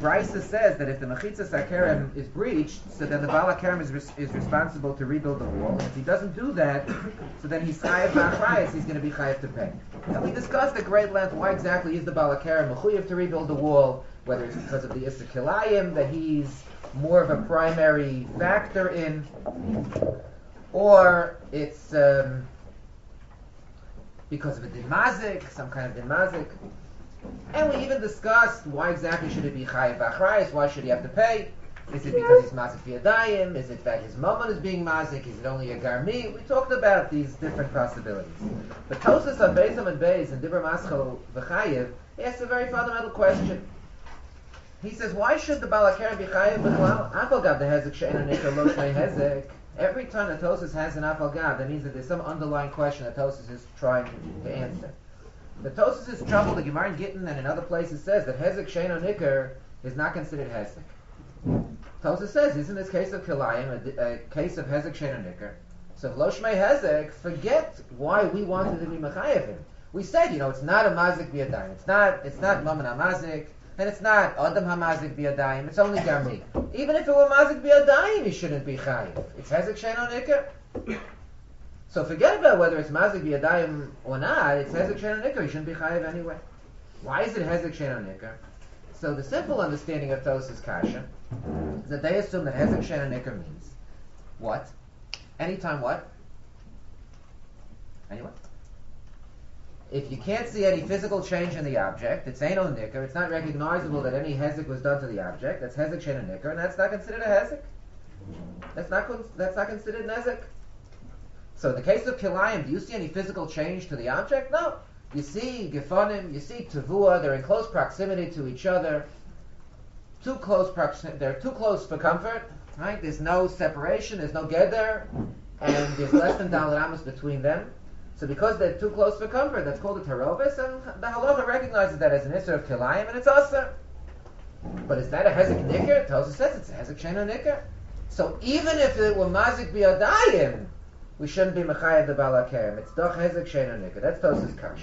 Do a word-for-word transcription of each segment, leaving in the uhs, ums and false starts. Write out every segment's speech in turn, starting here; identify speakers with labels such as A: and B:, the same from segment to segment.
A: Brisa says that if the Mechitzas HaKerem is breached, so then the Baal HaKerem is, res- is responsible to rebuild the wall. And if he doesn't do that, so then he's chayav b'achrayas, he's going to be chayav to pay. And we discussed at great length why exactly is the Baal HaKerem mechuyev to rebuild the wall, whether it's because of the Issa Kilayim, that he's more of a primary factor in, or it's um, because of a din mazik, some kind of din mazik. And we even discussed why exactly should it be chayav b'achrayas, why should he have to pay? Is it because he's mazik v'yadayim? Is it that his mammon is being mazik? Is it only a garmi? We talked about these different possibilities. But Tosas on Beis Amud Beis and Dibur Maschal v'chayev, he asks a very fundamental question. He says, why should the Baal HaKerem be chayav b'chlal? Afal gav the hezek she'en nikar lo shnei hezek. Every time that Tosas has an afal gav, that means that there's some underlying question that Tosas is trying to answer. The Tosas is trouble. The Gemara in Gittin and in other places says that hezek she'en nikar is not considered hezek. Tosas says, isn't this case of Kilayim a, a case of hezek she'en nikar? So if lo shmei hezek, forget why we wanted to be mechayev him. We said, you know, it's not a mazik b'yadayim. It's not. It's not mammon hamazik. And it's not Adam HaMazik B'yadayim, it's only Garmi. Even if it were Mazik B'yadayim, he shouldn't be Chayiv. It's Hezek She'en Nikar. So forget about whether it's Mazik B'yadayim or not, it's Hezek She'en Nikar, he shouldn't be Chayiv anyway. Why is it Hezek She'en Nikar? So the simple understanding of Tosas Kasha is that they assume that Hezek She'en Nikar means what? Anytime what? Anyone? If you can't see any physical change in the object, it's Eino Nikar, it's not recognizable that any hezek was done to the object, that's hezek she'en nikar, and that's not considered a hezek. That's not that's not considered nezek. So in the case of Kilayim, do you see any physical change to the object? No. You see Gefonim, you see Tavua, they're in close proximity to each other. Too close proxi- they're too close for comfort, right? There's no separation, there's no geder, and there's less than Daled Amos between them. So because they're too close for comfort, that's called a tarovis, and the halacha recognizes that as an issur of kilayim, and it's asa. But is that a hezek nikar? Tosas says it's a hezek she'en nikar. So even if it were mazik b'yadayim, we shouldn't be mechayev the Baal HaKerem. It's doch hezek she'en nikar. That's Tosas kash.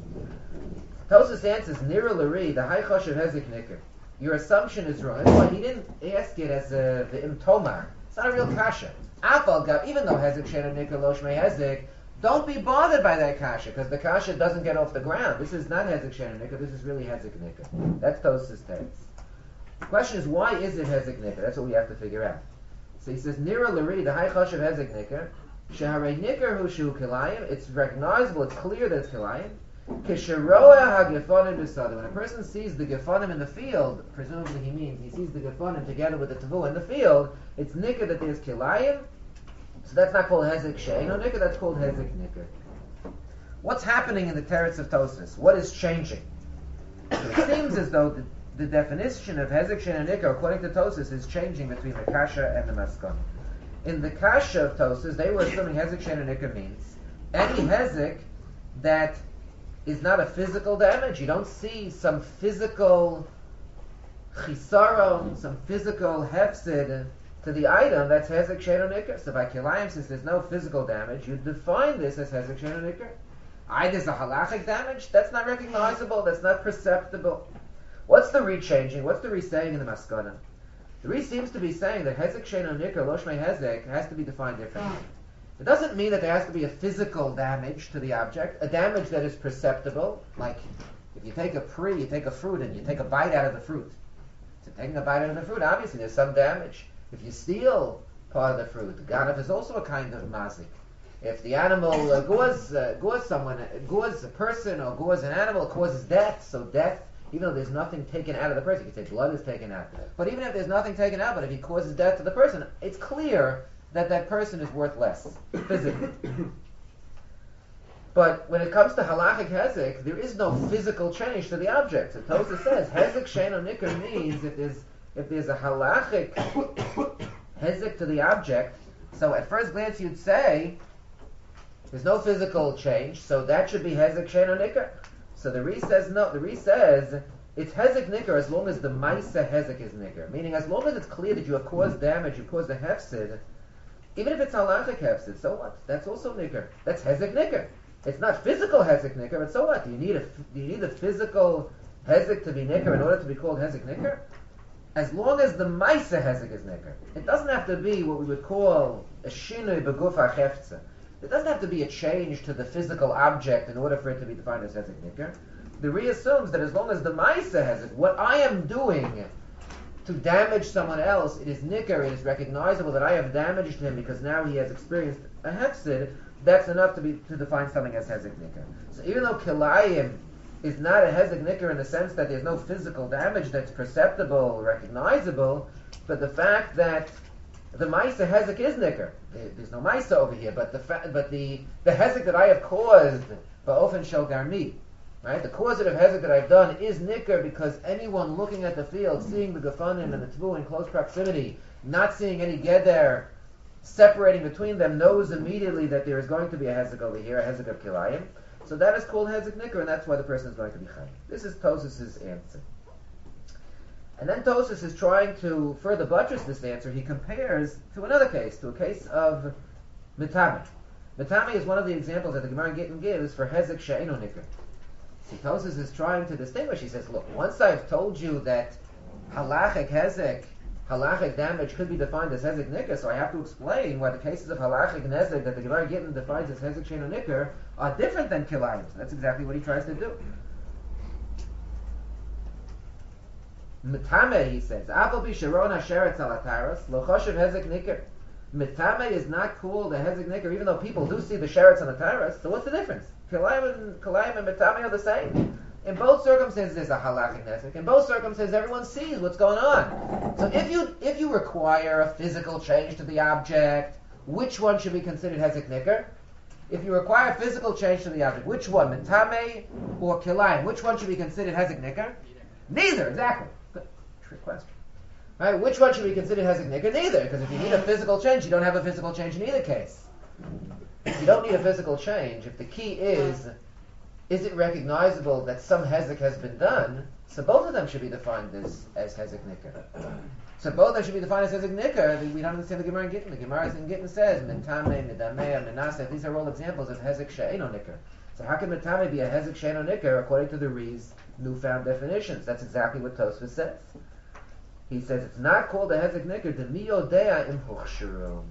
A: Tosas answers nira l'ri the high chosh of hezek nikar. Your assumption is wrong. That's why he didn't ask it as a the im tomar. It's not a real kasha. Afal gav, even though hezek she'en nikar lo shmei hezek. Don't be bothered by that kasha, because the kasha doesn't get off the ground. This is not hezek she'en nikar, this is really hezek nikar. That's Tosas text. The question is, why is it hezek nikar? That's what we have to figure out. So he says, nira l'ri, the high chosh of hezek nikar, sheharei nikar hu shu kilayim, it's recognizable, it's clear that it's kilayim, kisheroa ha-gefonim b'sada. When a person sees the gefonim in the field, presumably he means he sees the gefonim together with the tavu in the field, it's nikar that there's kilayim. So that's not called hezek she'eino nikar, that's called hezek nikar. What's happening in the teretz of Tosas? What is changing? So it seems as though the, the definition of hezek she'eino nikar, according to Tosas, is changing between the kasha and the maskon. In the kasha of Tosas, they were assuming hezek she'eino nikar means any hezek that is not a physical damage. You don't see some physical chisaron, some physical hefsid to the item, that's hezek she'eino nikar. So by kilayim, since there's no physical damage, you define this as hezek she'eino nikar. I, there's a halachic damage, that's not recognizable, that's not perceptible. What's the re-changing? What's the re-saying in the maskana? The re seems to be saying that hezek she'eino nikar, lo shmei hezek, has to be defined differently. It doesn't mean that there has to be a physical damage to the object, a damage that is perceptible, like if you take a pri, you take a fruit and you take a bite out of the fruit. So taking a bite out of the fruit, obviously there's some damage. If you steal part of the fruit, ganav is also a kind of mazik. If the animal uh, goes, uh, goes someone, uh, goes a person or goes an animal, causes death, so death, even though there's nothing taken out of the person, you could say blood is taken out. But even if there's nothing taken out, but if he causes death to the person, it's clear that that person is worth less, physically. But when it comes to halachic hezek, there is no physical change to the object. So Tosas says, hezek she'eino nikar means if there's If there's a halachic hezek to the object, so at first glance you'd say there's no physical change, so that should be hezek she'eino nikar. So the Re says no. The Re says it's hezek nikar as long as the ma'isa hezek is nikar, meaning as long as it's clear that you have caused damage, you caused a hefsid. Even if it's halachic hefsid, so what? That's also nikar. That's hezek nikar. It's not physical hezek nikar, but so what? Do you need a do you need a physical hezek to be nikar in order to be called hezek nikar? as long as the Maisa Hezek is Nicker. It doesn't have to be what we would call a Shinui Beguf HaChefza. It doesn't have to be a change to the physical object in order for it to be defined as Hezek Nicker. The Re assumes that as long as the Maisa Hezek, what I am doing to damage someone else, it is Nicker, it is recognizable that I have damaged him because now he has experienced a Hefsid, that's enough to be to define something as Hezek Nicker. So even though Kilayim is not a Hezek Nicker in the sense that there's no physical damage that's perceptible, recognizable, but the fact that the Maisa Hezek is Nicker. There's no Maisa over here, but the fa- but the, the Hezek that I have caused, Ba'ofen Shel Garmi, right? The causative Hezek that I've done is Nicker because anyone looking at the field, seeing the Gefanim and the Tvu in close proximity, not seeing any Geder separating between them, knows immediately that there is going to be a Hezek over here, a Hezek of Kilayim. So that is called Hezek Nicker, and that's why the person is going to be Chayim. This is Tosfos' answer. And then Tosfos is trying to further buttress this answer. He compares to another case, to a case of Mitame. Mitame is one of the examples that the Gemara in Gittin gives for Hezek She'eno Nicker. See, Tosfos is trying to distinguish. He says, look, once I've told you that halachic Hezek, halachic damage could be defined as Hezek Nicker, so I have to explain why the cases of halachic Nezek that the Gemara in Gittin defines as Hezek She'eno Nicker are different than Kilayim. So that's exactly what he tries to do. Mitame, he says, Apal Bisharon Hasheretz Alataros, Lo Choshev Hezek Nicker. Mitame is not called a Hezek Nicker, even though people do see the Sheretz on the Taras. So what's the difference? Kilayim and, Kilayim and Mitame are the same. In both circumstances, there's a halachic Nezek. In both circumstances, everyone sees what's going on. So if you if you require a physical change to the object, which one should be considered Hezek Nicker? If you require physical change to the object, which one, Mitame or Kilayim? Which one should be considered Hezek Nicker? Neither, exactly. Good. Trick question. Right? Which one should be considered Hezek Nicker? Neither, because if you need a physical change, you don't have a physical change in either case. If you don't need a physical change, if the key is, is it recognizable that some Hezek has been done, so both of them should be defined as, as Hezek Nicker. So both of them should be defined as Hezek Nicker. We don't understand the Gemara in Gittin. The Gemara in Gittin says, Mitame, Midameh, Menaseh, these are all examples of Hezek She'eno Nicker. So how can Mitame be a Hezek She'eno Nicker according to the Re's newfound definitions? That's exactly what Tosfos says. He says it's not called a Hezek Nicker, the Miyodea im Huchshiru.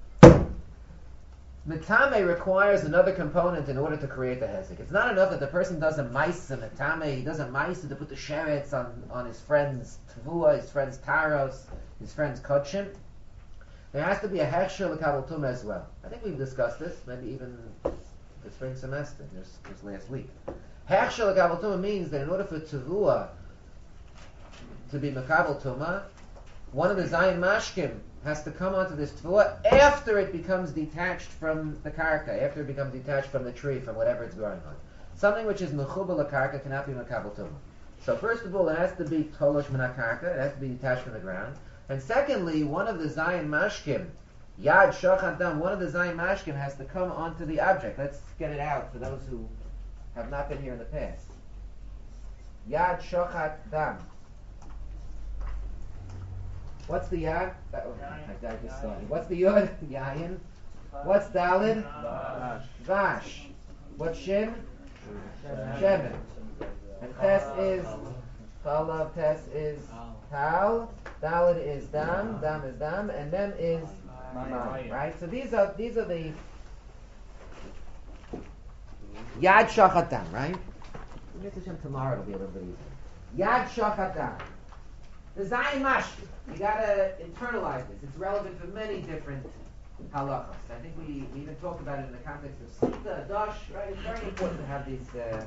A: Mitame requires another component in order to create the Hezek. It's not enough that the person does a Maisa Mitame, he does a Maisa to put the Sheretz on, on his friend's Tvua, his friend's Taros, his friend's Kodshim. There has to be a Hechsher L'Kabel Tumah as well. I think we've discussed this, maybe even the spring semester, just, just last week. Hechsher L'Kabel Tumah means that in order for Tvua to be Makabel Tumah, one of the Zayin Mashkim has to come onto this Tvua after it becomes detached from the Karka, after it becomes detached from the tree, from whatever it's growing on. Something which is Mechubal L'Karka cannot be Makabel Tumah. So first of all, it has to be Tolosh Min HaKarka, it has to be detached from the ground. And secondly, one of the Zayin Mashkim, Yad Shochat Dam, one of the Zayin Mashkim has to come onto the object. Let's get it out for those who have not been here in the past. Yad Shochat Dam. What's the Yad? Oh, I died just started. What's the Yod? Yayin. What's Dalid? Vash. What's Shin? Shemin. And Tes is Chalav, Tes is Tal, Dalid is Dam, Dam is Dam, and Mem is Mam. Right? So these are these are the Yad Shachat Dam, right? Tomorrow it'll be a little bit easier. Yad Shachat Dam. The Zayin Mashkim. You gotta internalize this. It's relevant for many different halachas. I think we, we even talked about it in the context of Sita, Dash, right? It's very important to have these uh,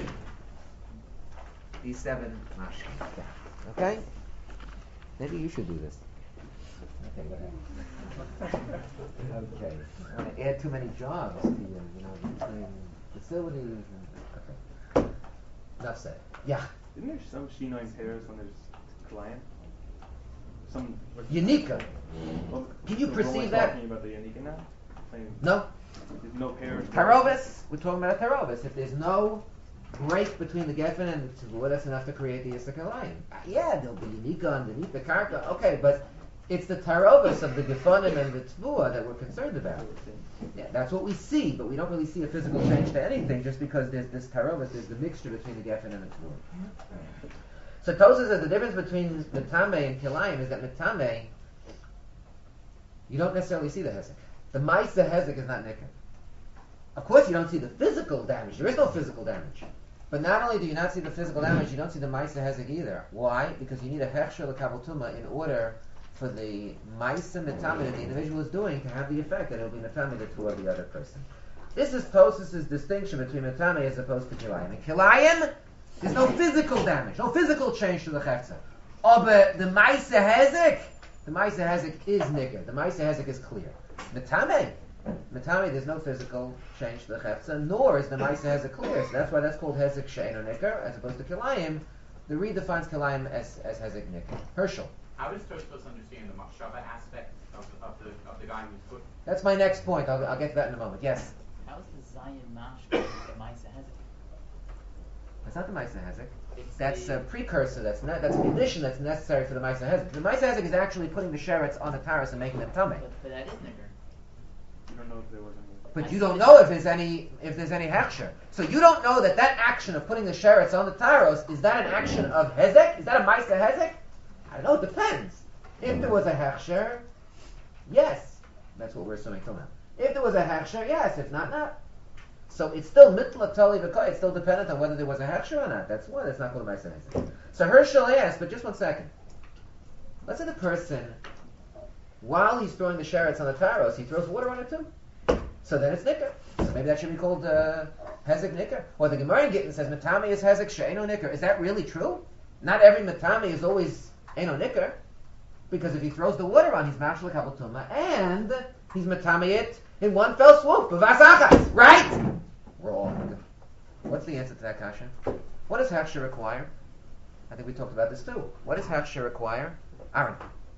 A: these seven Mashkim. Okay? Maybe you should do this. Okay, go ahead. Okay. I want to add too many jobs to you, you know, between facilities and okay. Enough said. Yeah.
B: Isn't there some Shino in pairs when there's Kilayim? Some
A: Unica.
B: Well,
A: Can you
B: so
A: perceive
B: we're only
A: that?
B: talking about the Unica now? Like,
A: No.
B: there's no pairs.
A: Tarovis, we're talking about a Tarovis. If there's no break between the Geffen and the Tzivur, that's enough to create the Yisra Kilayim. Uh, yeah, there'll be Unica underneath the Karka. Okay, but it's the Tarovis of the Gefanim and the Tzivur that we're concerned about. Yeah, that's what we see, but we don't really see a physical change to anything just because there's this Tarovis, there's the mixture between the Geffen and the Tzivur. So Tosfos says the difference between Metame and Kilayim is that Metame, you don't necessarily see the hezek. The Maisa hezek is not nicker. Of course, you don't see the physical damage. There is no physical damage. But not only do you not see the physical damage, you don't see the Maisa hezek either. Why? Because you need a hechsher l'kabel tuma in order for the Maisa Metame that the individual is doing to have the effect that it will be Metame to the other person. This is Tosfos' distinction between Metame as opposed to Kilayim. In Kilayim, there's no physical damage, no physical change to the chefza. Oh, but the Maisa hezek, the Maisa hezek is nicker. The Maisa hezek is clear. Metame, Metame, there's no physical change to the chefza, nor is the Maisa hezek clear. So that's why that's called hezek she'eino nicker, as opposed to Kilayim. The Reed defines Kilayim as as hezek nicker. Herschel.
C: How does Tosfos understand the machshava aspect of, of the of the guy who's put?
A: That's my next point. I'll, I'll get to that in a moment. Yes.
D: How is the Zion mashma the Maisa hezek?
A: That's not the Maisa hezek.
D: It's
A: That's
D: the-
A: a precursor. That's ne- that's a condition that's necessary for the Maisa hezek. The Maisa hezek is actually putting the sheretz on the taras and making them tummy.
D: But, but that is nicker.
B: You don't know if there was any.
A: But
D: I
A: you
D: see
A: don't
D: the-
A: know if there's any if there's any hechsher. So you don't know that that action of putting the sheretz on the taros, is that an action of hezek? Is that a Maisa hezek? I don't know. It depends. If there was a hechsher, yes. That's what we're assuming till now. If there was a hechsher, yes. If not, not. So it's still mitla tali v'koy. It's still dependent on whether there was a hechsher or not. That's one. That's not called a Maisa hezek. So Herschel asked, but just one second. Let's say the person, while he's throwing the sheretz on the taros, he throws water on it too. So then it's nicker. So maybe that should be called uh, hezek nicker. Or the Gemara in Gittin says metame is hezek she'eno nicker. Is that really true? Not every metame is always eno nicker, because if he throws the water on, he's mashal l'kabel tuma, and he's metame it in one fell swoop. B'vas achas, right? Wrong. What's the answer to that kasha? What does hechsher require? I think we talked about this too. What does hechsher require? Aaron.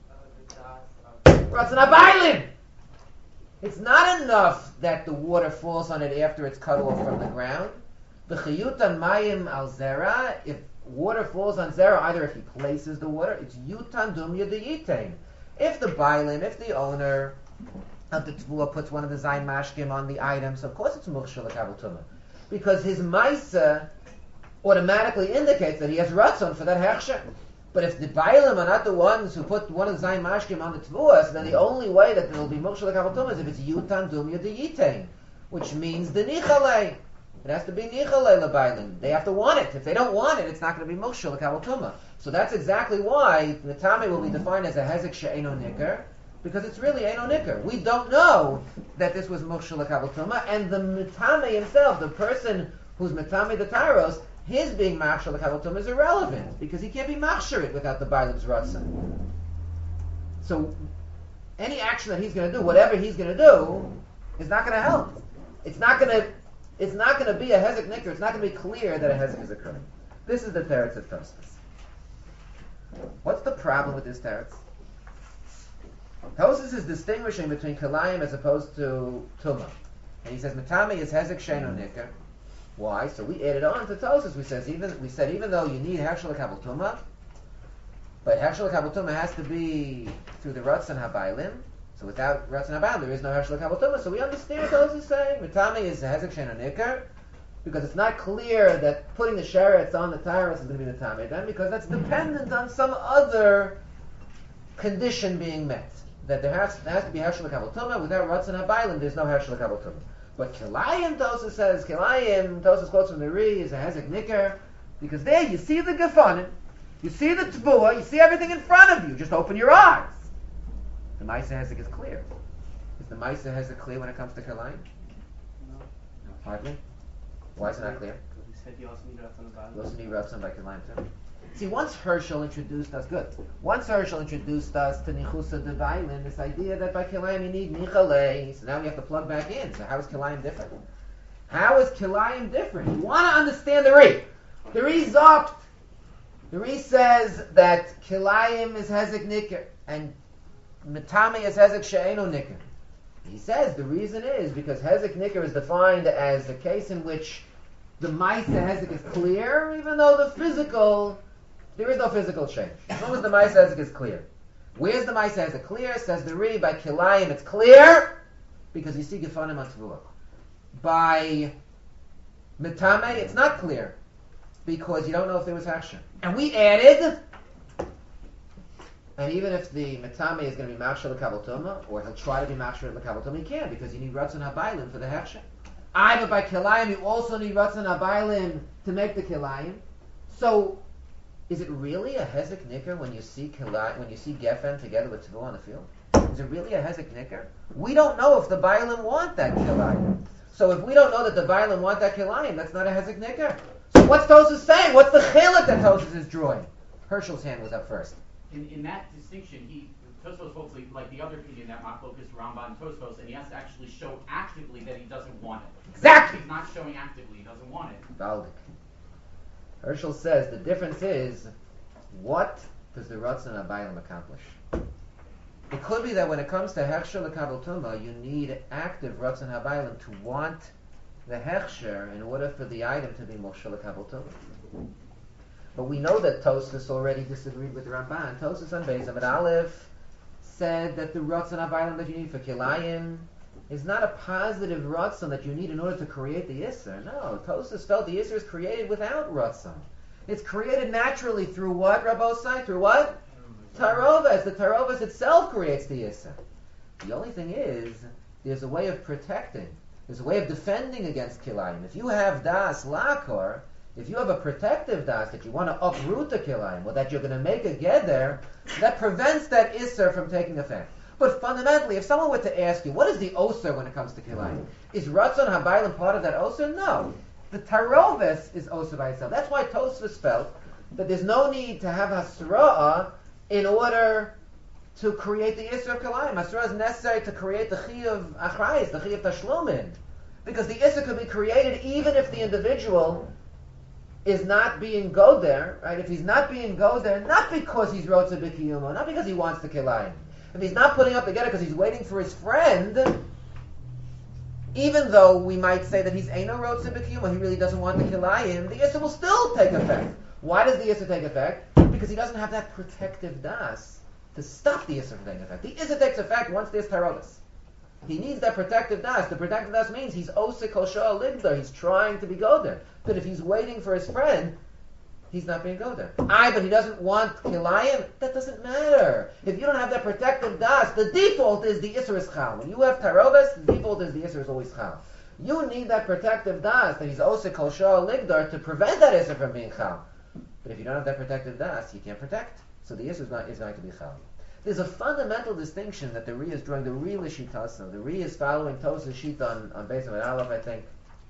A: Ratzon habaylim. It's not enough that the water falls on it after it's cut off from the ground. B'chiyutan mayim al zera. If water falls on zera, either if he places the water, it's yutan dumya deyitain. If the bailim, if the owner of the tvua puts one of the zayin mashkim on the items, of course it's mukhshel l'kabel tuma, because his maisa automatically indicates that he has ratzon for that hechsher. But if the bailim are not the ones who put one of the zayin mashkim on the tvua, so then the only way that there will be mukhshel l'kabel tuma is if it's yutan dumya deyitain, which means the nichalei. It has to be nichalei l'bailim. They have to want it. If they don't want it, it's not going to be mukhshel l'kabel tuma. So that's exactly why the Metame will be defined as a hezek she'eno nicker, because it's really eno nicker. We don't know that this was mukhshel l'kabel tuma, and the Metame himself, the person who's Metame the Taros, his being machshel l'kabel tuma is irrelevant, because he can't be machsherit without the bailim's ratzon. So any action that he's going to do, whatever he's going to do, is not going to help. It's not going to. It's not going to be a hezek nicker. It's not going to be clear that a hezek is occurring. This is the teretz of Tosfos. What's the problem with this teretz? Tosfos is distinguishing between Kilayim as opposed to Tumah. And he says, Metame is hezek she'eno nicker. Why? So we added on to Tosfos. We says even we said even though you need hechsher l'kabel tumah, but hechsher l'kabel tumah has to be through the ratzon habaylim. So without ratzon habaylim, there is no hechsher l'kabel tumah. So we understand what Tosfos is saying. Metame is hezek she'eno nicker, because it's not clear that putting the sheretz on the taros is going to be metame then, because that's dependent on some other condition being met. That there has, there has to be hechsher l'kabel tumah. Without ratzon habaylim, there's no hechsher l'kabel tumah. But Kilayim, Tosfos says, Kilayim, Tosfos quotes from the Ri, is a hezek nicker, because there you see the gefanim, you see the tbua, you see everything in front of you. Just open your eyes. The Maisa hezek is clear. Is the Maisa hezek clear when it comes to Kilayim?
B: No.
A: Hardly. Why is it not clear?
B: Because he said you also need Ratzon
A: You
B: habaylim.
A: also need Ratzon by Kilayim too. See, once Herschel introduced us, good. Once Herschel introduced us to Nichusa Devailin, this idea that by Kilayim you need Nichalei, so now we have to plug back in. So how is Kilayim different? How is Kilayim different? You want to understand the Ri. The Ri Zokt. The Ri says that Kilayim is Hezek Nicker, and Metame is Hezek She'eno Nicker. He says the reason is because Hezek Nicker is defined as a case in which the Maisa Hezek is clear, even though the physical, there is no physical change. As long as the Maisa Hezek is clear. Where's the Maisa Hezek clear? Says the Ri, by Kilayim it's clear, because you see Gefanim on Tvua. By Metame it's not clear. because you don't know if there was hechsher. And we added, and even if the metame is going to be machshel l'kabel tuma, or he'll try to be machshel l'kabel tuma, he can, because you need ratzon habaylim for the hechsher. I, but by kilayim, you also need ratzon habaylim to make the kilayim. So, is it really a hezek nicker when you see kilayim, when you see gefen together with tevu on the field? Is it really a hezek nicker? We don't know if the baylim want that kilayim. So if we don't know that the baylim want that kilayim, that's not a hezek nicker. So what's Tosfos saying? What's the chilek that Tosfos is drawing? Herschel's hand was up first.
C: In, in that distinction, he Tosfos folks like, like the other opinion that Machlokes is Rambam and Tosfos, and he has to actually show actively that he doesn't want it.
A: Exactly.
C: He's not showing actively; he doesn't want it.
A: Baldik. Herschel says the difference is, what does the Ratzon HaBaylim accomplish? It could be that when it comes to Hechsher L'Kabel Tuma, you need active Ratzon HaBaylim to want the Hechsher in order for the item to be Moshe L'Kabel Tuma. But we know that Tosfos already disagreed with Ramban. Tosfos on Beis Amud Aleph said that the Ratzon HaBaylim that you need for Kilayim is not a positive Ratzon that you need in order to create the Isser. No, Tosfos felt the Isser is created without Ratzon. It's created naturally through what, Rabbosai? Through what? Tarovas. The Tarovas itself creates the Isser. The only thing is, there's a way of protecting. There's a way of defending against Kilayim. If you have Das Lakor, if you have a protective Das that you want to uproot the Kilayim, or that you're going to make a Geder, that prevents that Isser from taking effect. But fundamentally, if someone were to ask you, what is the Osir when it comes to Kilayim? Is Ratzon HaBaylim part of that Osir? No. The Tarovis is Osir by itself. That's why Tosfos felt that there's no need to have Hasra'ah in order to create the Isser of Kilayim. Hasra'ah is necessary to create the Chi of Achrayis, the Chi of Tashlumin. Because the Isser could be created even if the individual is not being go there, right? If he's not being go there, not because he's Rotza B'Kiyumo, not because he wants the Kilayim. If he's not putting up together because he's waiting for his friend, even though we might say that he's Eino Rotza B'Kiyumo, he really doesn't want the Kilayim, the Isser will still take effect. Why does the Isser take effect? Because he doesn't have that protective Das to stop the Isser from taking effect. The Isser takes effect once there's Tarovis. He needs that protective Das. The protective Das means he's Osik Kol Sha'al Ligdar. He's trying to be Goder. But if he's waiting for his friend, he's not being Goder. Aye, but he doesn't want Kilayim. That doesn't matter. If you don't have that protective Das, the default is the Isser is Chal. When you have Tarovis, the default is the Isser is always Chal. You need that protective Das, that he's Osik Kol Sha'al Ligdar, to prevent that Isser from being Chal. But if you don't have that protective Das, you can't protect. So the Isser is not is going to be Chal. There's a fundamental distinction that the Ri is drawing. The Ri is Shitasa. The Ri is following Tosfos Shita on, on Beis Amud Aleph, I think.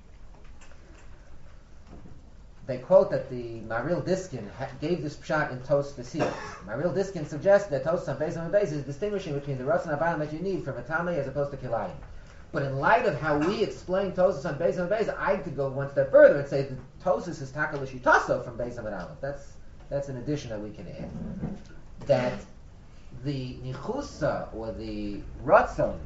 A: They quote that the Maril Diskin ha- gave this pshat in Tosfos here. Maril Diskin suggests that Tosfos on Beis Amud Beis is distinguishing between the Ratzon HaBaylim that you need for Matame as opposed to Kilayim. But in light of how we explain Tosfos on Beis Amud Beis, I could go one step further and say that Tosfos is Takal Shitaso from Beis Amud Aleph. That's that's an addition that we can add. That the nichusa, or the ratzon,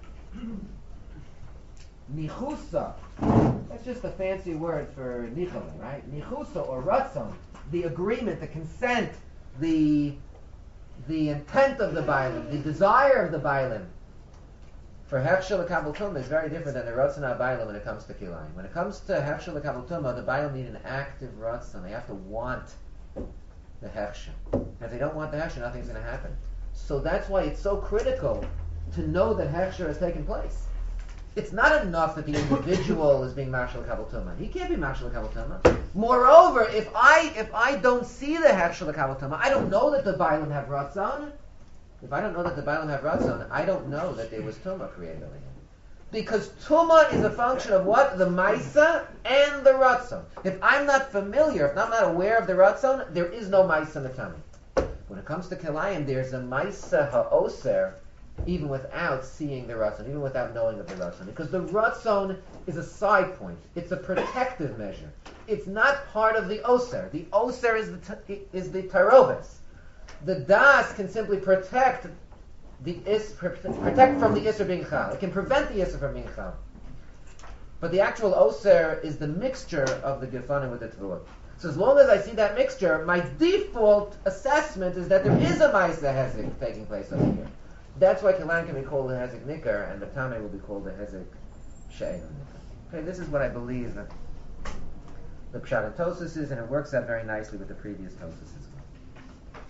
A: nichusa, that's just a fancy word for nichol, right? Nichusa or ratzon, the agreement, the consent, the the intent of the bailim, the desire of the bailim, for Hechsher L'Kabel Tuma is very different than the Ratzon HaBaylim when it comes to Kilayim. When it comes to Hechsher L'Kabel Tuma, the bailim need an active Ratzon. They have to want the Hechsher. And if they don't want the Hechsher, nothing's going to happen. So that's why it's so critical to know that Hechsher has taken place. It's not enough that the individual is being Mashal Kabel Tuma. He can't be Mashal Kabel Tuma. Moreover, if I if I don't see the Hechsher Kabel Tuma, I don't know that the Bailim have Ratzon. If I don't know that the Bailim have Ratzon, I don't know that there was Tuma created over here. Because Tuma is a function of what? The Maisa and the Ratzon. If I'm not familiar, if I'm not aware of the Ratzon, there is no Maisa in the tummy. When it comes to Kilayim, there's a Maisa Ha'oser, even without seeing the Ratzon, even without knowing of the Ratzon. Because the Ratzon is a side point. It's a protective measure. It's not part of the Oser. The Oser is the t- is the Tarobis. The Das can simply protect the is protect from the Isser being Chal. It can prevent the Isser from being Chal. But the actual Oser is the mixture of the Gefanim with the Tvuah. So as long as I see that mixture, my default assessment is that there is a Maisa Hezek taking place over here. That's why Kilayim can be called a Hezek Nikar, and the Tameh will be called a Hezek She'en Nikar. Okay, this is what I believe the Pshat and Tosfos is, and it works out very nicely with the previous Tosfos as well.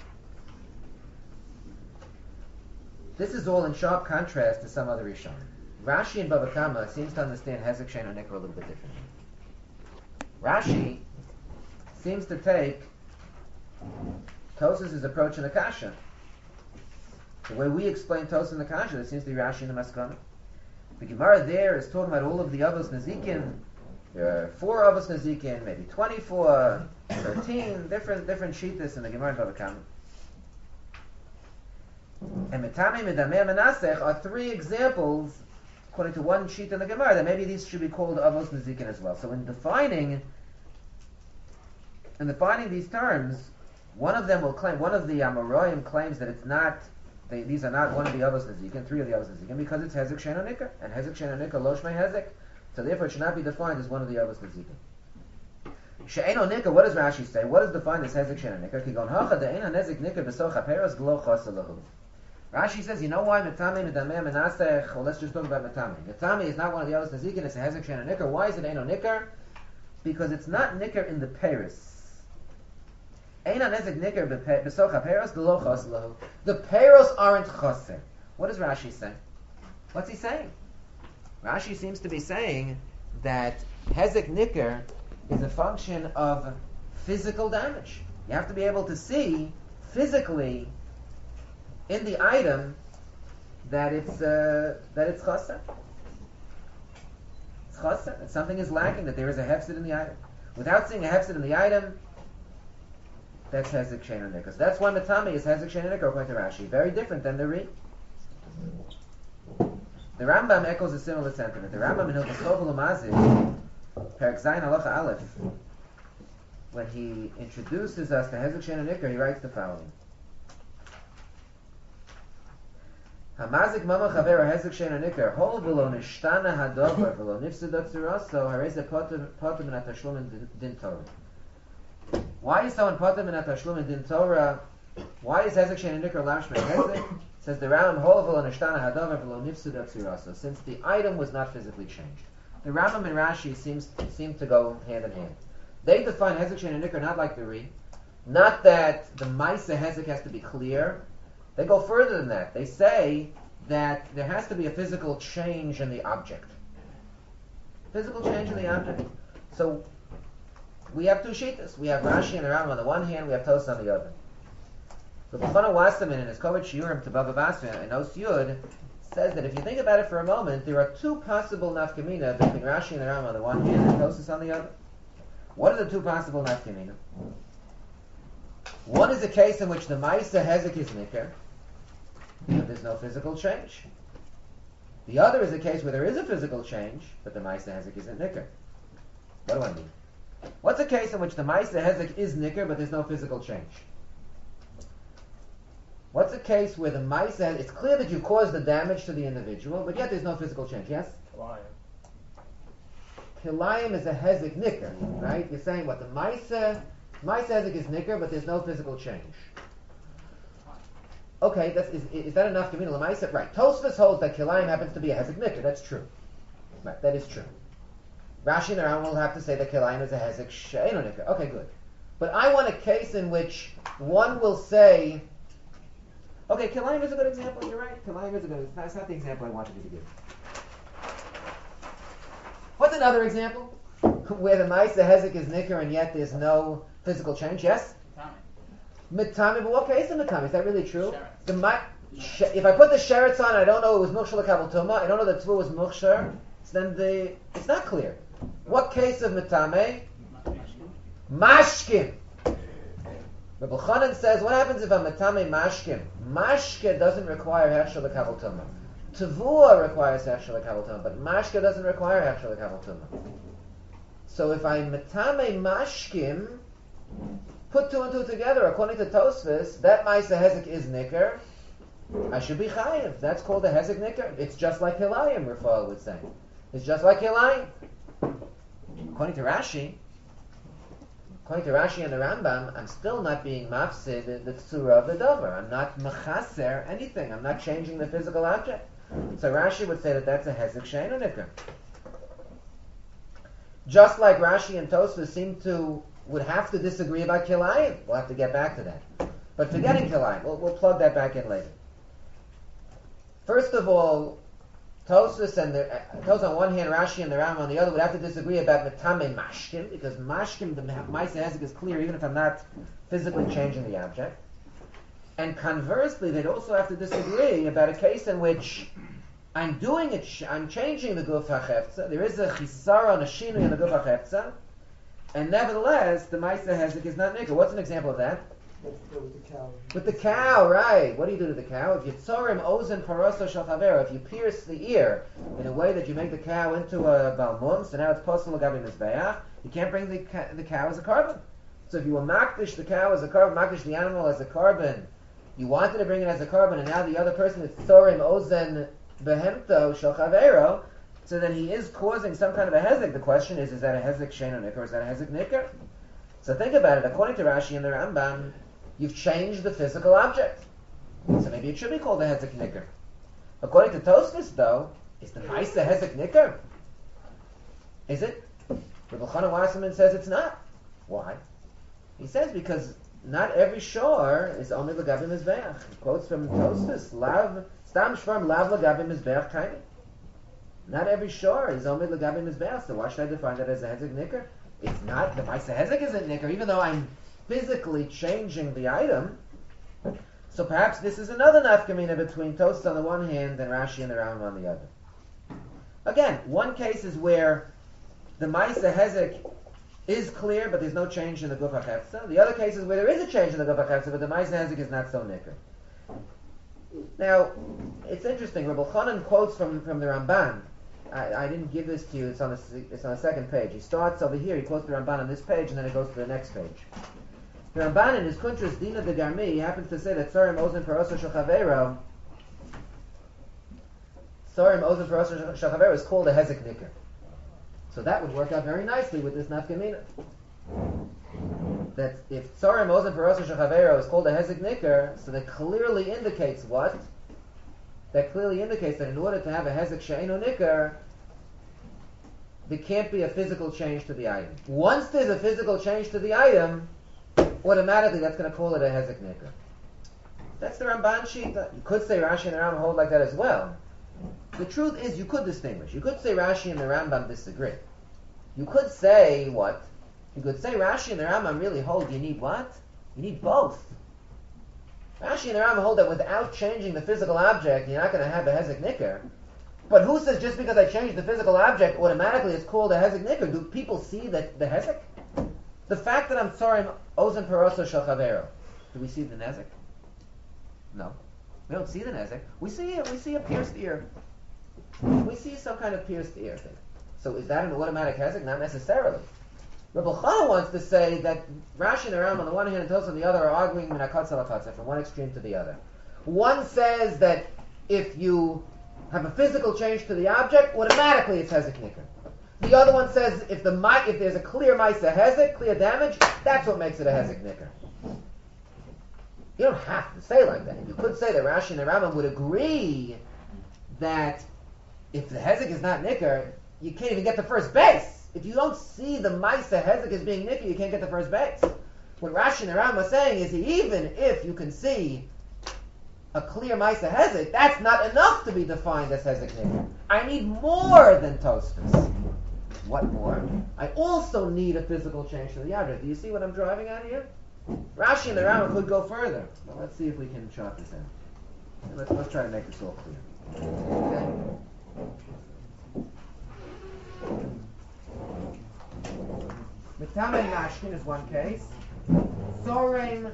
A: This is all in sharp contrast to some other Rishonim. Rashi and Bava Kama seems to understand Hezek, Shein, or Nikra a little bit differently. Rashi seems to take Tosfos' approach in the Kasha. The way we explain Tosfos in the Kasha, there seems to be Rashi in the Maskana. The Gemara there is talking about all of the Avos Nezikin. There are four Avos Nezikin, maybe twenty-four, thirteen, different different shittas in the Gemara in Bava Kama. And Metame, Medameh, Menasech are three examples, according to one sheet in the Gemara, that maybe these should be called Avos Nezikin as well. So in defining, in defining these terms, one of them will claim, one of the Amoraim claims that it's not, they, these are not one of the Avos Nezikin, three of the Avos Nezikin, because it's Hezek, Shein, or Nikra, and Hezek, Shein, or Nikra, Lo Shmei Hezek. So therefore it should not be defined as one of the Avos Nezikin. She'ein o Nikra, what does Rashi say? What is defined as Hezek, Shein, or Nikra? Ki gon hacha de'ein ha-nezek Nikra b'soch ha-peros g'lo chasa lahu. Rashi says, you know why Metame, Medameh, Menasech, well, let's just talk about Metame. Metame is not one of the Avos Nezikin, it's a Hezek, Shein, or Nikra. Why is it Ein o Nikra? Because it's not Nikra in the Peros. Ein ha-nezek Nikra b'soch ha-peros g'lo chasa lahu. The Peros aren't chaser. What does Rashi say? What's he saying? Rashi seems to be saying that Hezek Nikr is a function of physical damage. You have to be able to see physically in the item that it's uh, that it's chasar. It's chasar. That something is lacking. That there is a hefsid in the item. Without seeing a hefsid in the item, that's Hezek, Shein, or Nikr. So that's why Metame is Hezek, Shein, or Nikr according to Rashi. Very different than the Ri. The Rambam echoes a similar sentiment. The Rambam in Hilchos Chovel Umazik, Perek Zayin Halacha Aleph, when he introduces us to Hezek, Shein, or Nikra, he writes the following: Hamazik Mama Chaver Hezek, Shein, or Nikra, Hol v'lo nishtana hadover v'lo nifseda tzuraso hareze potem min hatashlum din Torah. Why is someone potem min hatashlum din Torah? Why is Hezek, Shein, or Nikra lashmei Hezek? Says the Rambam, since the item was not physically changed. The Rambam and Rashi seems seem to go hand in hand. They define Hezek, Shein, and Nikra not like the Ri, not that the Maisa Hezek has to be clear. They go further than that. They say that there has to be a physical change in the object. Physical change in the object. So we have two shittas. We have Rashi and the Rambam on the one hand, we have Tosfos on the other. The Bechana Wasserman in his Kovet Shiurim to Bava Basra in Os Yud says that if you think about it for a moment, there are two possible nafkamina between Rashi and the Rambam on the one hand and Tosfos on the other. What are the two possible nafkamina? One is a case in which the Maisa Hezek is Nikr, but there's no physical change. The other is a case where there is a physical change, but the Maisa Hezek isn't Nikr. What do I mean? What's a case in which the Maisa Hezek is Nikr, but there's no physical change? What's a case where the Maisa, it's clear that you caused the damage to the individual, but yet there's no physical change, yes?
B: Kilayim.
A: Kilayim is a Hezek Nikr, right? You're saying what? The Maisa, Maisa Hezek is Nikr, but there's no physical change. Okay, that's, is, is that enough to mean Lamaisa? Right. Tosfos holds that Kilayim happens to be a Hezek Nikr, that's true. Right, that is true. Rashi and Aram will have to say that Kilayim is a Hezek Shein or Nikr. Okay, good. But I want a case in which one will say, okay, Kilayim is a good example, you're right. Kilayim is a good example. That's not the example I wanted you to give. What's another example? Where the Maisa Hezek is Nikr and yet there's no physical change, yes? Mitami, but what case is Mitami? Is that really true?
D: Sheretz.
A: The ma- sh- if I put the sheretz on, I don't know it was Mukhshar L'Kabel Tumah, I don't know that Tvua was Mukhshar, so then the, it's not clear. What case of Mitame? Mashkin. Rabbi Chanan says, what happens if a Mitame Mashkin? Mashke doesn't require Hechshar L'Kabel Tumah. Tvua requires Hechshar L'Kabel Tumah, but Mashke doesn't require Hechshar L'Kabel Tumah. So if I Mitame Mashkim, put two and two together, according to Tosfos, that Maisa Hezek is Nikr, I should be Chayiv. That's called a Hezek Nikr. It's just like Hilayim, Rafael would say. It's just like Hilayim. According to Rashi, according to Rashi and the Rambam, I'm still not being mafsid the, the tzura of the dover. I'm not mechaser anything. I'm not changing the physical object. So Rashi would say that that's a Hezek Shein or Nikr. Just like Rashi and Tosfos seem to, would have to disagree about Kilayim. We'll have to get back to that. But forgetting Kilayim, we'll, we'll plug that back in later. First of all, Tosfos and the uh, Tosfos on one hand, Rashi and the Rambam on the other would have to disagree about Metame Mashkim, because Mashkim, the Ma'aseh Hezek is clear even if I'm not physically changing the object. And conversely, they'd also have to disagree about a case in which I'm doing it, I'm changing the Guf HaChefza, there is a Chisara, a Shinu in the Guf HaChefza, and nevertheless, the Ma'aseh Hezek is not Nikar. What's an example of that?
E: Let's go with the cow.
A: With the cow, right. What do you do to the cow? If you tzorim ozen paroso shel chavero, if you pierce the ear in a way that you make the cow into a balmum, so now it's posel l'gabi mizbeach, you can't bring the, ca- the cow as a carbon. So if you will makdish the cow as a carbon, makdish the animal as a carbon, you wanted to bring it as a carbon, and now the other person is tzorim ozen behemto shel chavero, so then he is causing some kind of a hezek. The question is, is that a hezek shein nikar, or is that a hezek nikar? So think about it. According to Rashi and the Rambam, you've changed the physical object. So maybe it should be called a hezek nikar. According to Tosfos, though, is the Maisa hezek nikar? Is it? Rabbi Chana Wasserman says it's not. Why? He says because not every shore is only l'gabi mizbeach. He quotes from Tosfos, lav stam shvarm lav l'gabi mizbeach kaini. Not every shore is only l'gabi mizbeach. So why should I define that as a hezek nikar? It's not. The Maisa hezek isn't nikar, even though I'm physically changing the item. So perhaps this is another nafkamina between Tosfos on the one hand and Rashi and the Rambam on the other. Again, one case is where the Maisa hezek is clear, but there's no change in the Guf HaChefza. The other case is where there is a change in the Guf HaChefza, but the Maisa hezek is not so nikar. Now, it's interesting. Rabbi Chanan quotes from, from the Ramban. I, I didn't give this to you. It's on the it's on the second page. He starts over here. He quotes the Ramban on this page, and then it goes to the next page. The Ramban in his Kuntras Dina de Garmi, he happens to say that Tzorim Ozen Paroso Shel Chavero, Tzorim Ozen Paroso Shel Chavero is called a hezek nikar. So that would work out very nicely with this nafkamina. That if Tzorim Ozen Paroso Shel Chavero is called a hezek nikar, so that clearly indicates what? That clearly indicates that in order to have a hezek she'eino nikar, there can't be a physical change to the item. Once there's a physical change to the item, automatically that's going to call it a hezek nikar. That's the Ramban shita. You could say Rashi and the Rambam hold like that as well. The truth is, you could distinguish. You could say Rashi and the Rambam disagree. You could say what? You could say Rashi and the Rambam really hold you need what? You need both. Rashi and the Rambam hold that without changing the physical object, you're not going to have a hezek nikar. But who says just because I changed the physical object, automatically it's called a hezek nikar? Do people see that the hezek? The fact that I'm tzorim ozen paroso shel chavero, do we see the nezek? No, we don't see the nezek. We see we see a pierced ear. We see some kind of pierced ear thing. So is that an automatic hezek? Not necessarily. Rabbi Chana wants to say that Rashi and the Rambam on the one hand and Tosfos on the other are arguing min hakatza l'katza, from one extreme to the other. One says that if you have a physical change to the object, automatically it's hezek nikar. The other one says if the if there's a clear Maisa hezek, clear damage, that's what makes it a hezek nikar. You don't have to say like that. You could say that Rashi and the Rambam would agree that if the hezek is not nikar, you can't even get to first base. If you don't see the Maisa hezek as being nikar, you can't get to first base. What Rashi and the Rambam are saying is even if you can see a clear Maisa hezek, that's not enough to be defined as hezek nikar. I need more than Tosfos. What more? I also need a physical change to the object. Do you see what I'm driving at here? Rashi and the Rambam could go further. Well, let's see if we can chart this out. Let's, let's try to make this all clear. Okay? Mitame Mashkin is one case. Tzorim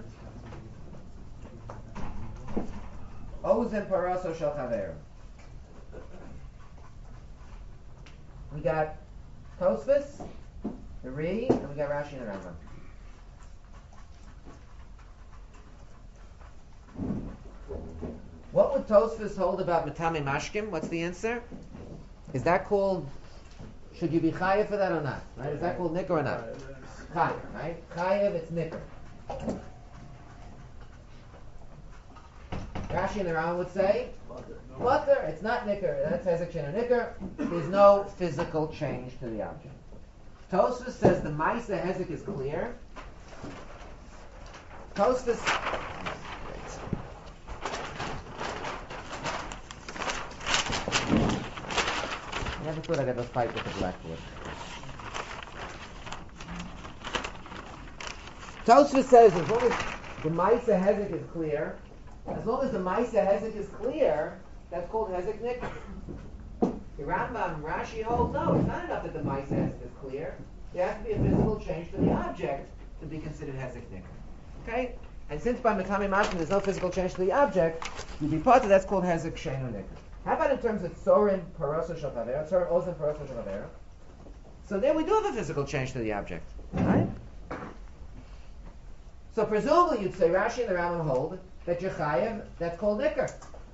A: Ozen Paraso Shel Chaver. We got Tosfos, the Ri, and we got Rashi and the Rambam. What would Tosfos hold about Mitame Mashkim? What's the answer? Is that called, should you be chayev for that or not? Right? Is that called nikar or not? Chayev, right? Chayev, it's nikar. Rashi and the Rambam would say, Butter, it's not nikar. That's hezek she'eino nikar. There's no physical change to the object. Tosfos says the Maisa Hezek is clear. Tosfos. I never thought I'd ever fight with the blackboard. Tosfos says as long as the Maisa Hezek is clear, as long as the Maisa Hezek is clear, that's called Hezek Nikr. The Rambam, Rashi holds, no, it's not enough that the Maisa Hezek is clear. There has to be a physical change to the object to be considered Hezek Nikr. Okay? And since by Matami Mashma there's no physical change to the object, you'd be part of that's called Hezek Sheinu Nikr. How about in terms of Tzorim Parosa Shel Chavera, Tzorim Ozen Parosa Shel Chavera? So there we do have a physical change to the object. Right? So presumably you'd say Rashi and the Rambam hold that Yechayev, that's called Nikr.